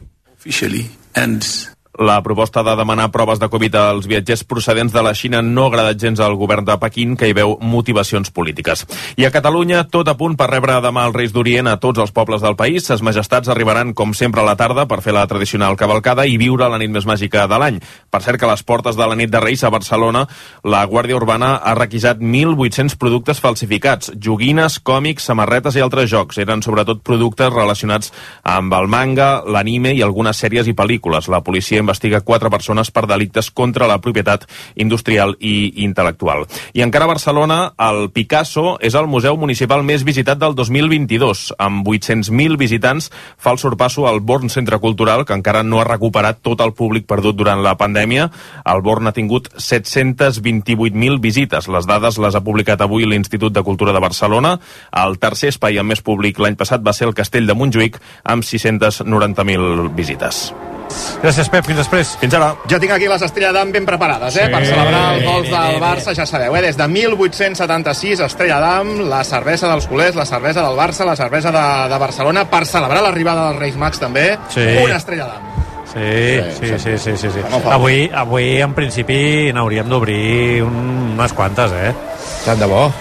La proposta de demanar proves de Covid als viatgers procedents de la Xina no ha agradat gens al govern de Pequín, que hi veu motivacions polítiques. I a Catalunya, tot a punt per rebre demà els Reis d'Orient a tots els pobles del país. Ses majestats arribaran, com sempre, a la tarda per fer la tradicional cavalcada i viure la nit més màgica de l'any. Per cert, que a les portes de la nit de Reis a Barcelona, la Guàrdia Urbana ha requisat 1.800 productes falsificats, joguines, còmics, samarretes i altres jocs. Eren sobretot productes relacionats amb el manga, l'anime i algunes sèries i pel·lícules. La policia investiga 4 persones per delictes contra la propietat industrial i intel·lectual. I encara a Barcelona, el Picasso és el museu municipal més visitat del 2022. Amb 800.000 visitants fa el sorpasso al Born Centre Cultural, que encara no ha recuperat tot el públic perdut durant la pandèmia. El Born ha tingut 728.000 visites. Les dades les ha publicat avui l'Institut de Cultura de Barcelona. El tercer espai amb més públic l'any passat va ser el Castell de Montjuïc, amb 690.000 visites. Gràcies, Pep. Fins després. Fins ara. Jo tinc aquí les Estrella d'Am ben preparades, per celebrar els gols del Barça, ja sabeu, des de 1876, Estrella d'Am, la cervesa dels culers, la cervesa del Barça, la cervesa de Barcelona, per celebrar l'arribada dels Reis Mags també, una Estrella d'Am. Sí. Avui, en principi, n'hauríem d'obrir unes quantes, Tant de bo.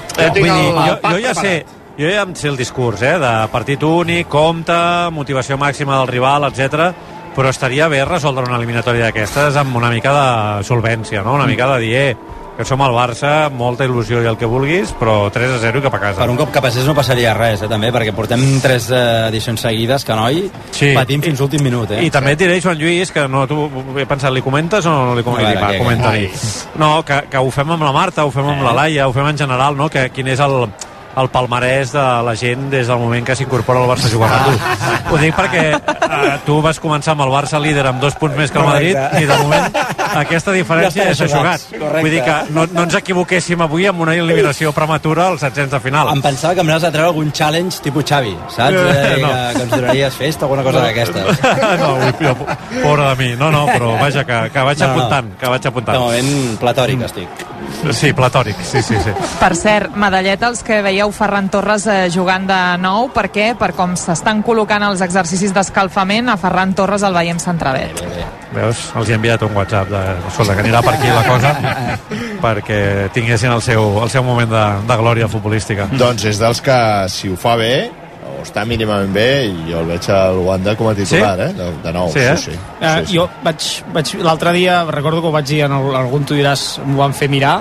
Jo ja sé el discurs, de partit únic, compte, motivació màxima del rival, etc. Però estaria bé resoldre una eliminatòria d'aquestes amb una mica de solvència, no? Una mica de dir, que som al Barça, molta il·lusió i el que vulguis, però 3-0 i cap a casa. Per un cop que passés no passaria res, també, perquè portem 3 edicions seguides que noi patim fins l'últim minut. I també et diré, Joan Lluís, que no, tu he pensat, li comentes o no li comentes? Va, comenta-li. No, que ho fem amb la Marta, ho fem amb la Laia, ho fem en general, no? Que quin és el palmarès de la gent des del moment que s'incorpora al Barça a jugar amb tu. Ho dic perquè tu vas començar amb el Barça líder amb 2 punts més que el Madrid i de moment aquesta diferència ja s'ha jugat. Vull dir que no ens equivoquéssim avui amb una eliminació prematura als 700 de final. Em pensava que em anaves a treure algun challenge tipus Xavi, saps? Que ens donaries festa, alguna cosa d'aquestes. No, pobre de mi. No, però vaja, que vaig apuntant. De moment platòric estic. Sí, platòric, sí. Per cert, medalleta els que veieu Ferran Torres jugant de nou. Per què? Per com s'estan col·locant els exercicis d'escalfament, a Ferran Torres el veiem centradet. Veus? Els he enviat un WhatsApp escolta, que anirà per aquí la cosa perquè tinguessin el seu moment de glòria futbolística. Doncs és dels que, si ho fa bé, o està mínimament bé, i jo el veig al Wanda com a titular, de nou. Sí. Jo vaig l'altre dia, recordo que ho vaig dir en algun tu diràs, m'ho van fer mirar,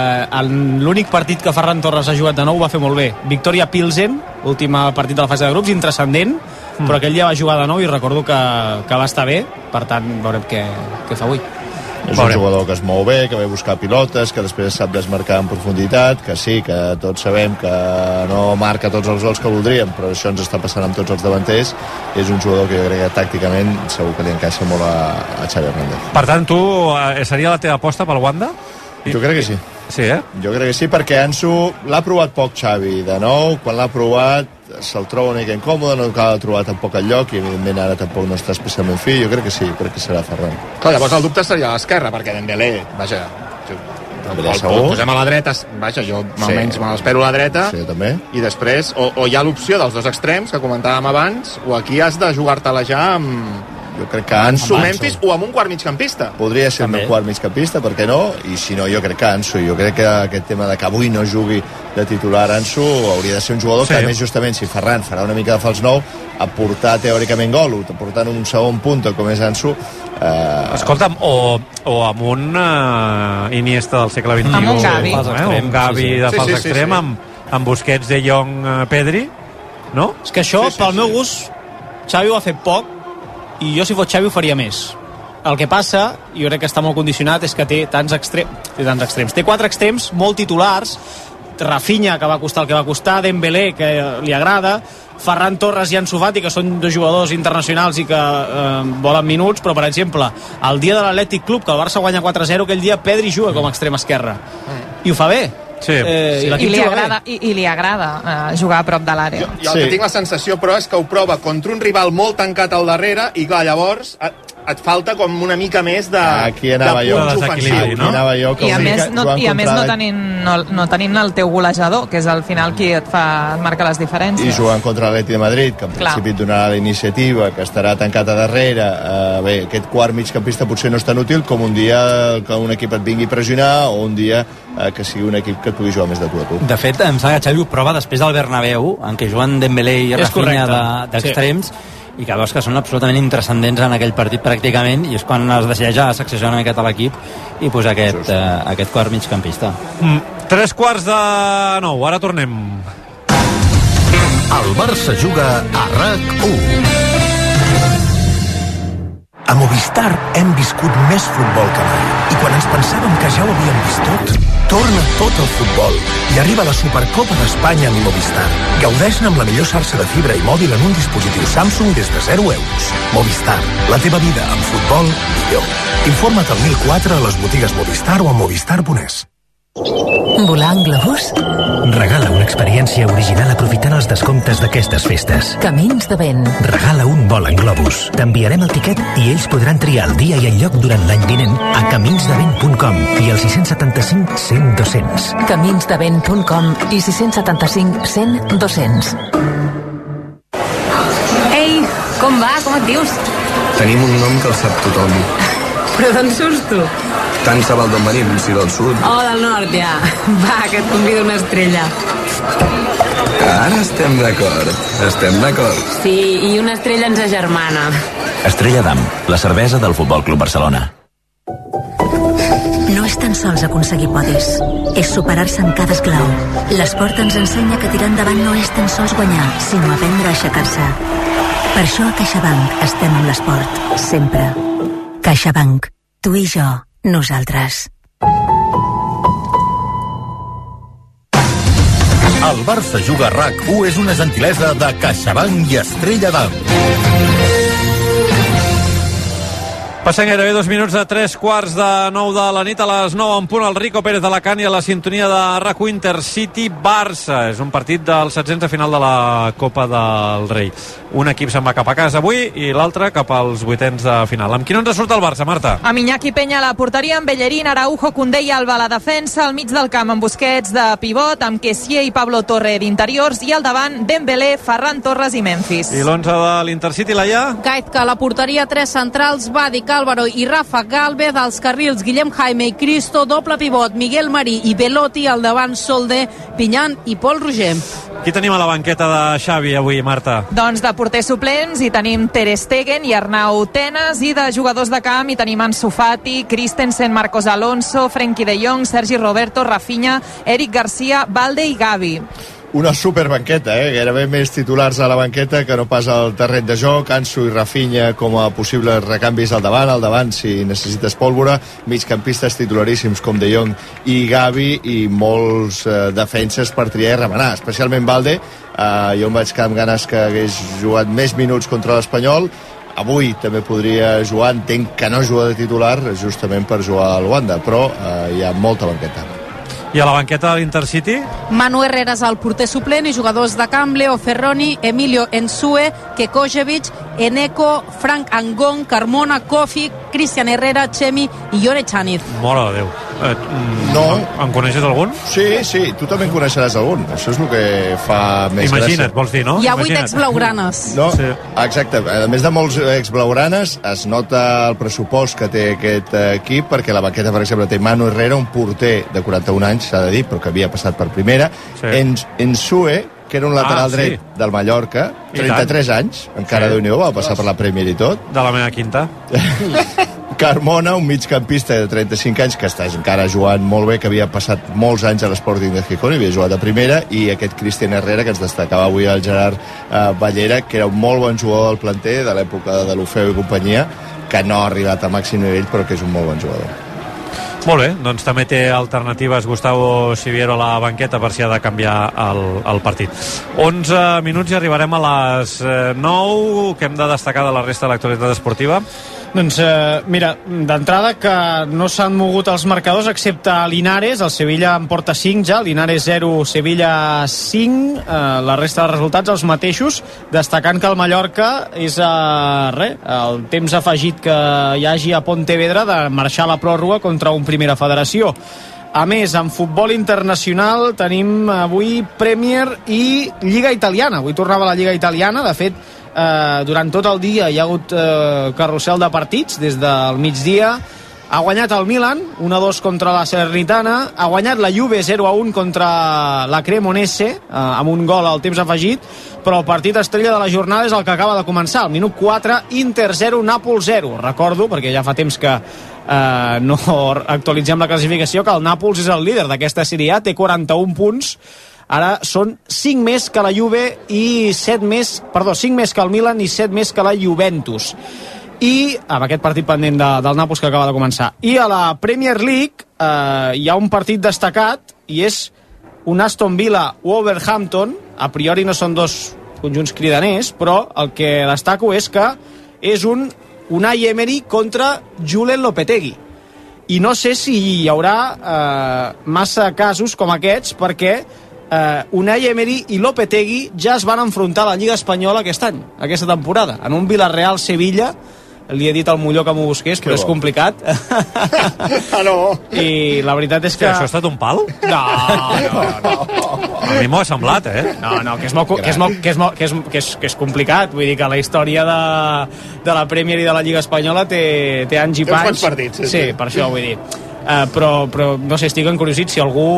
l'únic partit que Ferran Torres ha jugat de nou ho va fer molt bé. Victòria Pilsen, l'últim partit de la fase de grups, intranscendent, però aquell dia va jugar de nou i recordo que va estar bé, per tant veurem què fa avui. És un jugador que es mou bé, que ve a buscar pilotes, que després sap desmarcar en profunditat, que sí, que tots sabem que no marca tots els gols que voldríem, però això ens està passant amb tots els davanters. És un jugador que jo crec que tàcticament segur que li encaixa molt a Xavi Hernández. Per tant, tu seria la teva aposta pel Wanda? Jo crec que sí. Sí, Jo crec que sí, perquè Ansu l'ha provat poc Xavi. De nou, quan l'ha provat se'l troba una mica incòmode, no acaba de trobar tampoc el lloc i evidentment ara tampoc no està especialment fi. Jo crec que sí, crec que serà Ferran. Clar, llavors el dubte seria a l'esquerra, perquè Dembélé, vaja, posem a la dreta, vaja, jo almenys me l'espero a la dreta, també. I després, o hi ha l'opció dels dos extrems que comentàvem abans, o aquí has de jugar-te-la ja amb... Jo crec que Ansu... Memphis o amb un quart migcampista. Podria ser un quart migcampista, per què no? I si no, jo crec que Ansu. Jo crec que aquest tema de que avui no jugui de titular Ansu hauria de ser un jugador que, a més, justament, si Ferran farà una mica de fals nou, aportar teòricament gol, aportant un segon punta com és Ansu... Escolta'm, o amb un Iniesta del segle XXI. Amb un Gavi. Un Gavi de fals extrem, amb Busquets, De Jong, Pedri, no? És que això, pel meu gust, Xavi ho ha fet poc, i jo si fos Xavi ho faria més. El que passa, jo crec que està molt condicionat, és que té tants extrems. Té 4 extrems molt titulars, Rafinha, que va costar el que va costar, Dembélé, que li agrada, Ferran Torres i Ansu Fati, que són dos jugadors internacionals i que volen minuts, però, per exemple, el dia de l'Atlètic Club, que el Barça guanya 4-0, aquell dia Pedri juga com a extrem esquerre. I ho fa bé. I li agrada jugar a prop de l'àrea. Jo el que tinc la sensació, però, és que ho prova contra un rival molt tancat al darrere i, clar, llavors et falta com una mica més de punts ofensius, no? I a més no tenint el teu golejador, que és al final qui et marca les diferències. I jugant contra l'Atleti de Madrid, que en principi et donarà la iniciativa, que estarà tancat a darrere. Bé, aquest quart migcampista potser no és tan útil com un dia que un equip et vingui a pressionar o un dia que sigui un equip que et pugui jugar més de tu a tu. De fet, em sembla que Xavi ho prova després del Bernabéu, en què juguen Dembélé i Rafinha d'extrems, i que veus que són absolutament intrascendents en aquell partit pràcticament, i és quan es decideix a sacsejar una miqueta l'equip i posar aquest quart migcampista. 8:45, ara tornem. El Barça juga a RAC1. A Movistar hem viscut més futbol que mai. I quan ens pensàvem que ja ho havíem vist tot, torna tot el futbol. I arriba la Supercopa d'Espanya amb Movistar. Gaudeix-ne amb la millor xarxa de fibra i mòbil en un dispositiu Samsung des de 0 euros. Movistar, la teva vida amb futbol millor. Informa't al 1004 a les botigues Movistar o a movistar.es. Volar en globus? Regala una experiència original aprofitant els descomptes d'aquestes festes. Camins de vent. Regala un vol en globus. T'enviarem el tiquet i ells podran triar el dia i el lloc durant l'any vinent a caminsdevent.com i al 675 100 200. Caminsdevent.com i 675 100 200. Ei, com va? Com et dius? Tenim un nom que el sap tothom. Però d'on surts tu? Tant se val d'on venim, si del sud. Del nord, ja. Va, que et convido una estrella. Ara estem d'acord. Sí, i una estrella ens agermana. Estrella d'Am, la cervesa del Futbol Club Barcelona. No és tan sols aconseguir podis, és superar-se en cada esglau. L'esport ens ensenya que tirar endavant no és tan sols guanyar, sinó aprendre a aixecar-se. Per això a CaixaBank estem amb l'esport, sempre. CaixaBank, tu i jo, nosaltres. El Barça juga a RAC1 és una gentilesa de CaixaBank i Estrella d'Am. Passen gairebé 2 minuts de 8:45 de la nit. A les 9 en punt, el Rico Pérez de Alacant i a la sintonia de RAC1 Intercity Barça. És un partit del 16è de final de la Copa del Rei. Un equip se'n va cap a casa avui i l'altre cap als 8ens de final. Amb quin ens surt el Barça, Marta? Amb Iñaki Peña a la porteria, amb Bellerín, Araujo, Koundé i Alba a la defensa, al mig del camp amb Busquets de pivot, amb Kessié i Pablo Torre d'interiors, i al davant Dembélé, Ferran Torres i Memphis. I l'11 de l'Intercity, Laia? Gaizka a la porteria, 3 centrals, Badi, Álvaro i Rafa Gálvez, als carrils Guillem Jaime i Cristo, doble pivot Miguel Marí i Belotti, al davant Solde, Pinyan i Pol Roger. Qui tenim a la banqueta de Xavi avui, Marta? Doncs de porters suplents hi tenim Ter Stegen i Arnau Tenas, i de jugadors de camp hi tenim Ansu Fati, Christensen, Marcos Alonso, Frenkie de Jong, Sergi Roberto, Rafinha, Eric Garcia, Valde i Gavi. Una superbanqueta, gairebé més titulars a la banqueta que no pas al terreny de joc. Ansu i Rafinha com a possibles recanvis al davant si necessites pólvora, migcampistes titularíssims com De Jong i Gavi, i molts defenses per triar i remenar, especialment Valde. Jo em vaig quedar amb ganes que hagués jugat més minuts contra l'Espanyol. Avui també podria jugar, entenc que no juga de titular justament per jugar al Wanda, però hi ha molta banqueta. I a la banqueta de l'Intercity? Manu Herreras al porter suplent i jugadors de camp: Leo Ferroni, Emilio Ensue, Kekojevic, Eneko, Frank Angón, Carmona, Kofi, Cristian Herrera, Chemi i Yore Chaniz. Mare de Déu. No. En coneixes algun? Sí, tu també en coneixeràs algun. Això és el que fa més Imagina't, vols dir, no? Hi ha 8 Imagina't. ex-blaugranes. No? Sí. Exacte. A més de molts ex-blaugranes, es nota el pressupost que té aquest equip, perquè la banqueta, per exemple, té Manu Herrera, un porter de 41 anys, s'ha de dir, però que havia passat per primera. Ensue, que era un lateral dret del Mallorca, 33 anys, encara Déu-n'hi-do, va passar per la Premier i tot. De la meva quinta. Carmona, un migcampista de 35 anys, que està encara jugant molt bé, que havia passat molts anys a l'Sporting de Gijón, havia jugat a primera, i aquest Cristian Herrera, que ens destacava avui el Gerard Ballera, que era un molt bon jugador del planter, de l'època de l'Ofeu i companyia, que no ha arribat a màxim nivell, però que és un molt bon jugador. Molt bé, doncs també té alternatives Gustavo Siviero a la banqueta per si ha de canviar el partit. 11 minuts i arribarem a les 9. Què hem de destacar de la resta de l'actualitat esportiva? Doncs mira, d'entrada que no s'han mogut els marcadors excepte Linares, el Sevilla en porta 5 ja, Linares 0, Sevilla 5, la resta de resultats els mateixos, destacant que el Mallorca és el temps afegit que hi hagi a Pontevedra de marxar a la pròrroga contra un Primera Federació. A més, en futbol internacional tenim avui Premier i Lliga Italiana. Avui tornava la Lliga Italiana, de fet, durant tot el dia hi ha hagut carrusel de partits des del migdia. Ha guanyat el Milan 1-2 contra la Salernitana, ha guanyat la Juve 0-1 contra la Cremonese amb un gol al temps afegit, però el partit estrella de la jornada és el que acaba de començar, al minut 4, Inter 0, Nàpols 0. Recordo, perquè ja fa temps que no actualitzem la classificació, que el Nàpols és el líder d'aquesta Sèrie A, té 41 punts. Ara són 5 més que la Juve i 5 més que el Milan i 7 més que la Juventus. I amb aquest partit pendent del Nàpols que acaba de començar. I a la Premier League hi ha un partit destacat i és un Aston Villa-Wolverhampton. A priori no són dos conjunts cridaners, però el que destaco és que és un Unai Emery contra Julen Lopetegui. I no sé si hi haurà massa casos com aquests, perquè Unai Emery i Lopetegui ja es van enfrontar a la Lliga Espanyola aquest any, aquesta temporada, en un Villarreal-Sevilla. Li he dit al Molló que m'ho busqués, però és complicat. No. I la veritat és que... Això ha estat un pal? No. A mi m'ho ha semblat, No, que és complicat. Vull dir que la història de la Premier i de la Lliga Espanyola té anys i panys. Uns quants partits. Sí, per això vull dir. Però no sé, estic encuriosit si algú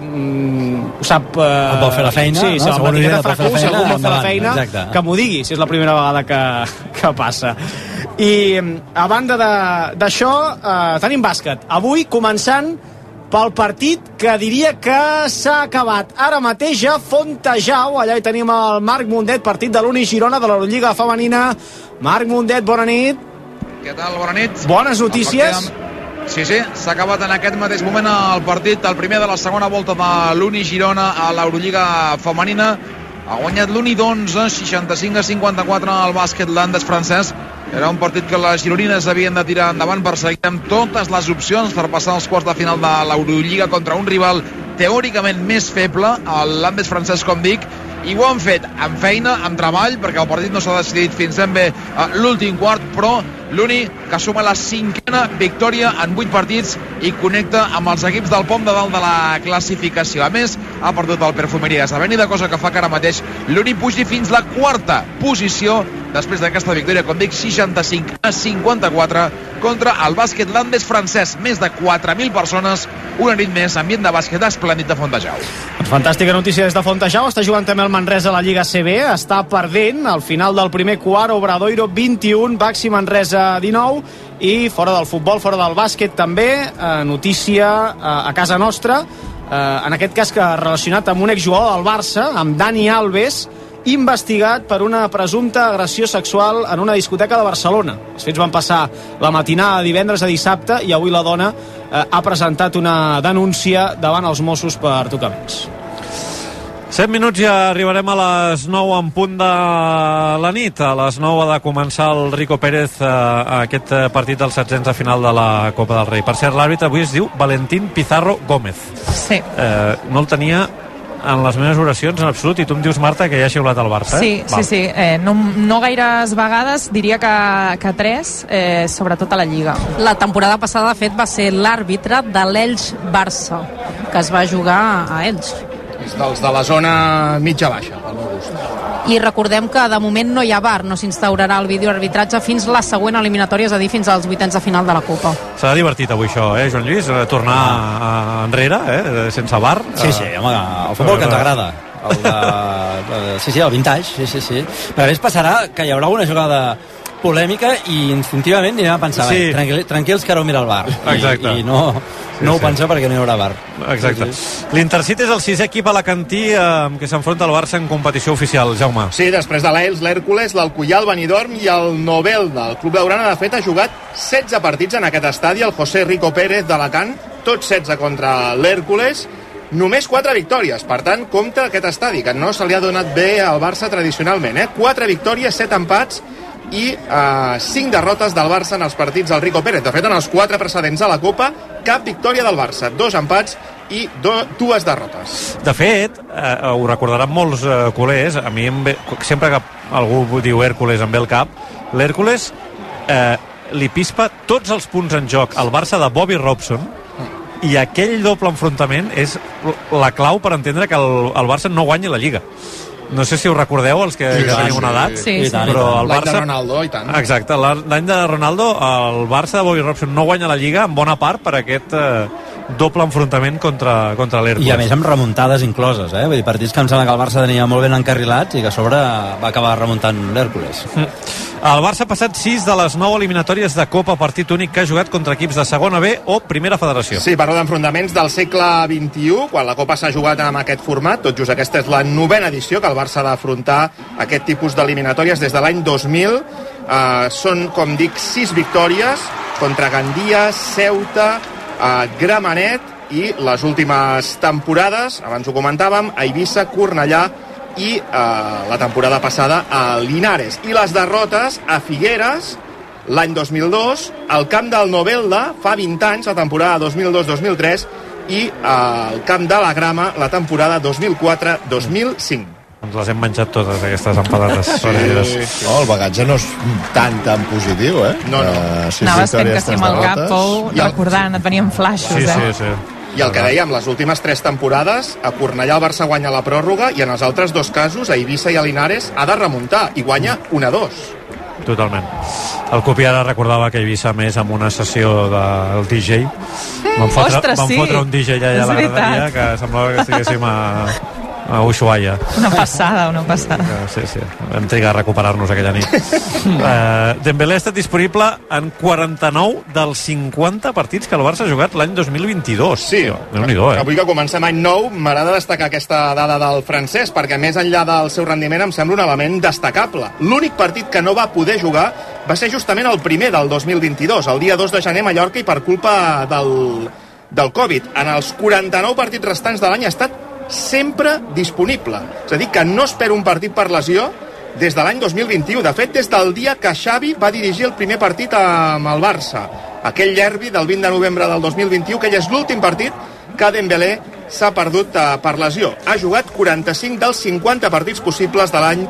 ho sap, el vol fer la feina, sí, no? Si algú vol fer la feina, exacte, que m'ho digui, si és la primera vegada que passa. I a banda d'això tenim bàsquet, avui començant pel partit que diria que s'ha acabat ara mateix a Fontejau. Allà hi tenim el Marc Mundet, partit de l'Uni Girona de l'Eurolliga femenina. Marc Mundet, bona nit. Què tal? Bona nit. Bones notícies. Sí, s'ha acabat en aquest mateix moment el partit, el primer de la segona volta de l'Uni Girona a l'Eurolliga femenina. Ha guanyat l'Uni d'11, 65-54 al bàsquet landès francès. Era un partit que les gironines havien de tirar endavant per seguir amb totes les opcions per passar als quarts de final de l'Eurolliga contra un rival teòricament més feble, el landès francès, com dic, i ho han fet amb feina, amb treball, perquè el partit no s'ha decidit fins ben bé l'últim quart, però l'Uni que suma la 5a victòria en 8 partits i connecta amb els equips del POM de dalt de la classificació. A més, ha perdut el Perfumeries Avenida, cosa que fa que ara mateix l'Uni pugi fins la 4a posició després d'aquesta victòria, com dic, 65-54 contra el bàsquet landès francès. Més de 4.000 persones, una nit més, ambient de bàsquet esplèndid de Fontejau. Fantàstica notícia des de Fontejau. Està jugant també el Manresa a la Lliga CB, està perdent al final del primer quart, Obradoiro 21, Baxi Manresa 19. I fora del futbol, fora del bàsquet també, notícia a casa nostra, en aquest cas que relacionat amb un exjugador del Barça, amb Dani Alves, investigat per una presumpta agressió sexual en una discoteca de Barcelona. Els fets van passar la matinada de divendres a dissabte i avui la dona ha presentat una denúncia davant els Mossos per tocaments. 7 minuts i arribarem a les 9 en punt de la nit. A les 9 ha de començar el Rico Pérez aquest partit dels 16 de final de la Copa del Rei. Per cert, l'àrbitre avui es diu Valentín Pizarro Gómez. Sí. No el tenia en les meves oracions en absolut, i tu em dius, Marta, que ja ha xiulat el Barça, Sí. No gaires vegades, diria que 3, sobretot a la Lliga. La temporada passada, de fet, va ser l'àrbitre de l'Elx-Barça, que es va jugar a Elx. És dels de la zona mitja-baixa, pel meu gust. I recordem que de moment no hi ha VAR, no s'instaurarà el videoarbitratge fins la següent eliminatòria, és a dir, fins als 8 de final de la Copa. S'ha divertit avui això, Joan Lluís? Tornar enrere, sense VAR? Sí, home, el futbol que ens agrada. El vintage, sí. Però a més passarà que hi haurà una jugada polèmica i instintivament anirem a pensar, tranquils que ara ho mira el VAR. Exacte. I no ho penseu perquè no hi haurà VAR. Exacte. L'Intercity és el 6è equip alacantí que s'enfronta al Barça en competició oficial, Jaume. Sí, després de l'Elx, l'Hèrcules, l'Alcoyà, el Benidorm i el Novelda. El club blaugrana, de fet, ha jugat 16 partits en aquest estadi, el José Rico Pérez d'Alacant, tots 16 contra l'Hèrcules, només 4 victòries. Per tant, compte aquest estadi, que no se li ha donat bé al Barça tradicionalment. 4 victòries, 7 empats i 5 derrotes del Barça en els partits del Rico Pérez. De fet, en els 4 precedents a la Copa, cap victòria del Barça, 2 empats i 2 derrotes. De fet, ho recordaran molts culers, a mi sempre que algú diu Hèrcules em ve al cap, l'Hèrcules li pispa tots els punts en joc al Barça de Bobby Robson, i aquell doble enfrontament és la clau per entendre que el Barça no guanyi la Lliga. No sé si ho recordeu, els que teniu una edat, però el Barça... L'any de Ronaldo, i tant. Exacte, l'any de Ronaldo, el Barça de Bobby Robson no guanya la Lliga en bona part per aquest doble enfrontament contra l'Hèrcules. I a més amb remuntades incloses, Vull dir, partits que em sembla que el Barça tenia molt ben encarrilats i que a sobre va acabar remuntant l'Hèrcules. El Barça ha passat 6 de les 9 eliminatòries de Copa partit únic que ha jugat contra equips de segona B o primera federació. Sí, parlo d'enfrontaments del segle XXI, quan la Copa s'ha jugat amb aquest format. Tot just aquesta és la 9a edició que el Barça ha d'afrontar aquest tipus d'eliminatòries des de l'any 2000. Són, com dic, 6 victòries contra Gandia, Ceuta, Gramenet i les últimes temporades, abans ho comentàvem, a Eivissa, Cornellà i la temporada passada a Linares. I les derrotes a Figueres l'any 2002, al camp del Novelda fa 20 anys, la temporada 2002-2003, i al camp de la Grama la temporada 2004-2005. Ens les hem menjat totes, aquestes empadades. El bagatge no és tan positiu, No. Anaves fent que sí amb el cap, Pou, recordant, et venien flaixos, Sí. I el que dèiem, les últimes 3 temporades, a Cornellà el Barça guanya la pròrroga i en els altres 2 casos, a Eivissa i a Linares, ha de remuntar i guanya 1-2. Totalment. El Copi ara recordava que Eivissa més amb una sessió del DJ. Vam fotre un DJ allà a la graderia que semblava que estiguéssim a Ushuaia. Una passada. Sí. Vam trigar a recuperar-nos aquella nit. Dembélé ha estat disponible en 49 dels 50 partits que el Barça ha jugat l'any 2022. Sí, Déu-n'hi-do, avui que comencem any nou, m'agrada destacar aquesta dada del francès, perquè més enllà del seu rendiment em sembla un element destacable. L'únic partit que no va poder jugar va ser justament el primer del 2022, el dia 2 de gener a Mallorca, i per culpa del Covid. En els 49 partits restants de l'any ha estat sempre disponible. És a dir, que no espera un partit per lesió des de l'any 2021. De fet, des del dia que Xavi va dirigir el primer partit amb el Barça. Aquell derbi del 20 de novembre del 2021, que ja és l'últim partit que Dembélé s'ha perdut per lesió. Ha jugat 45 dels 50 partits possibles de l'any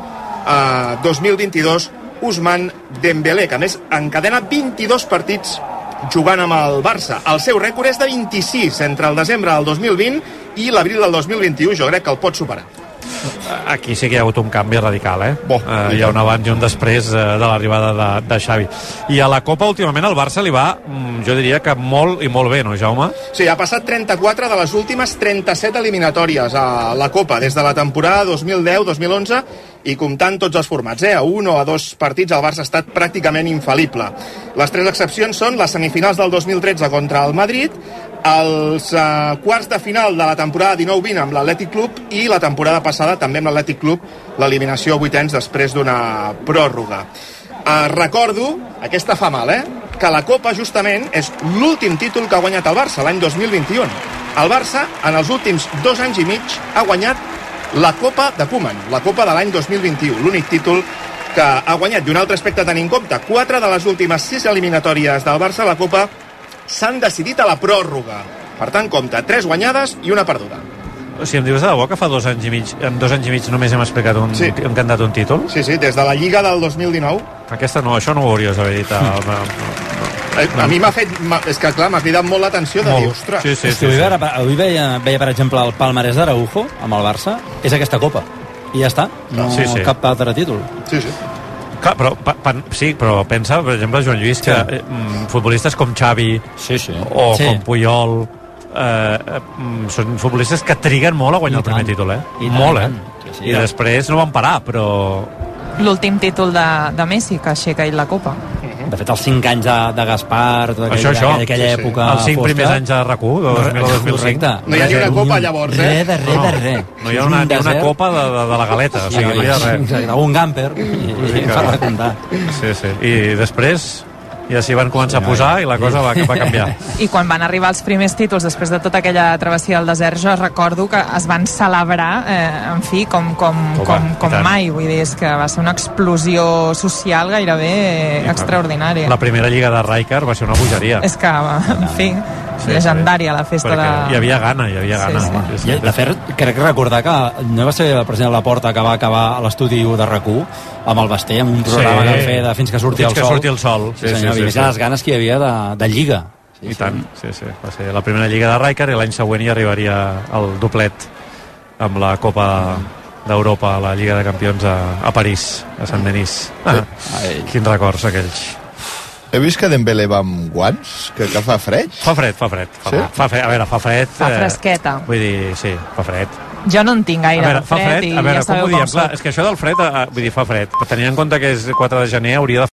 2022 Ousmane Dembélé, que a més encadena 22 partits jugant amb el Barça. El seu rècord és de 26 entre el desembre del 2020 i l'abril del 2021. Jo crec que el pot superar. Aquí sí que hi ha hagut un canvi radical, hi ha un abans i un després de l'arribada de Xavi. I a la Copa últimament el Barça li va, jo diria que molt i molt bé, no, Jaume? Sí, ha passat 34 de les últimes 37 eliminatòries a la Copa des de la temporada 2010-2011 i comptant tots els formats, a 1 o a 2 partits el Barça ha estat pràcticament infal·lible. Les 3 excepcions són les semifinals del 2013 contra el Madrid, els quarts de final de la temporada 19-20 amb l'Atlètic Club i la temporada passada també amb l'Atlètic Club, l'eliminació a 8 anys després d'una pròrroga. Recordo, aquesta fa mal, que la Copa justament és l'últim títol que ha guanyat el Barça l'any 2021. El Barça en els últims 2 anys i mig ha guanyat la Copa de Koeman, la Copa de l'any 2021, l'únic títol que ha guanyat. I un altre aspecte a tenir en compte, 4 de les últimes 6 eliminatòries del Barça a la Copa s'han decidit a la pròrroga. Per tant, compte, 3 guanyades i 1 perduda. O sigui, em dius de debò que fa 2 anys i mig, en 2 anys i mig només hem explicat hem cantat un títol? Sí, des de la Lliga del 2019. Aquesta no, això no ho hauries d'haver dit. A mi m'ha fet... És que, clar, m'ha cridat molt l'atenció de dir, ostres... Avui veia, per exemple, el palmarès d'Araujo amb el Barça, és aquesta Copa. I ja està, no cap altre títol. Sí. Clar, però pensa, per exemple, Joan Lluís, que futbolistes com Xavi o com Puyol són futbolistes que triguen molt a guanyar el primer títol, molt, i després no van parar, però... L'últim títol de Messi, que aixeca ell la Copa. De fet, els 5 anys de Gaspar, tota aquella època els 5 primers anys de RAC1, 2000-2005. No hi ha ni una copa, llavors, Res. No hi ha una copa de la galeta, o sigui, no hi ha res. Un gamper, i per recomptar. Sí. I després... ja s'hi van començar a posar i la cosa va canviar. I quan van arribar els primers títols després de tota aquella travessia del desert, jo recordo que es van celebrar en fi, com mai, vull dir, és que va ser una explosió social gairebé extraordinària. La primera lliga de Rijkaard va ser una bogeria. És que, en fi, llegendària la festa de... Hi havia gana. Sí. De fet, crec recordar que no va ser el president Laporta que va acabar a l'estudi de RAC1 amb el Basté, amb un programa que va fer de Fins que surti el sol. Sí, senyor, les ganes que hi havia de Lliga. I tant, va ser la primera Lliga de Rijkaard i l'any següent hi arribaria el doblet amb la Copa d'Europa, la Lliga de Campions a París, a Sant-Denis. Quins records aquells. He vist que Dembélé va amb guants, que fa fred. Fa fred. Sí? A veure, fa fred. Fa fresqueta. Vull dir, sí, fa fred. Jo no en tinc gaire de fred i ja sabeu com soc. És que això del fred, vull dir, fa fred. Tenint en compte que és 4 de gener, hauria de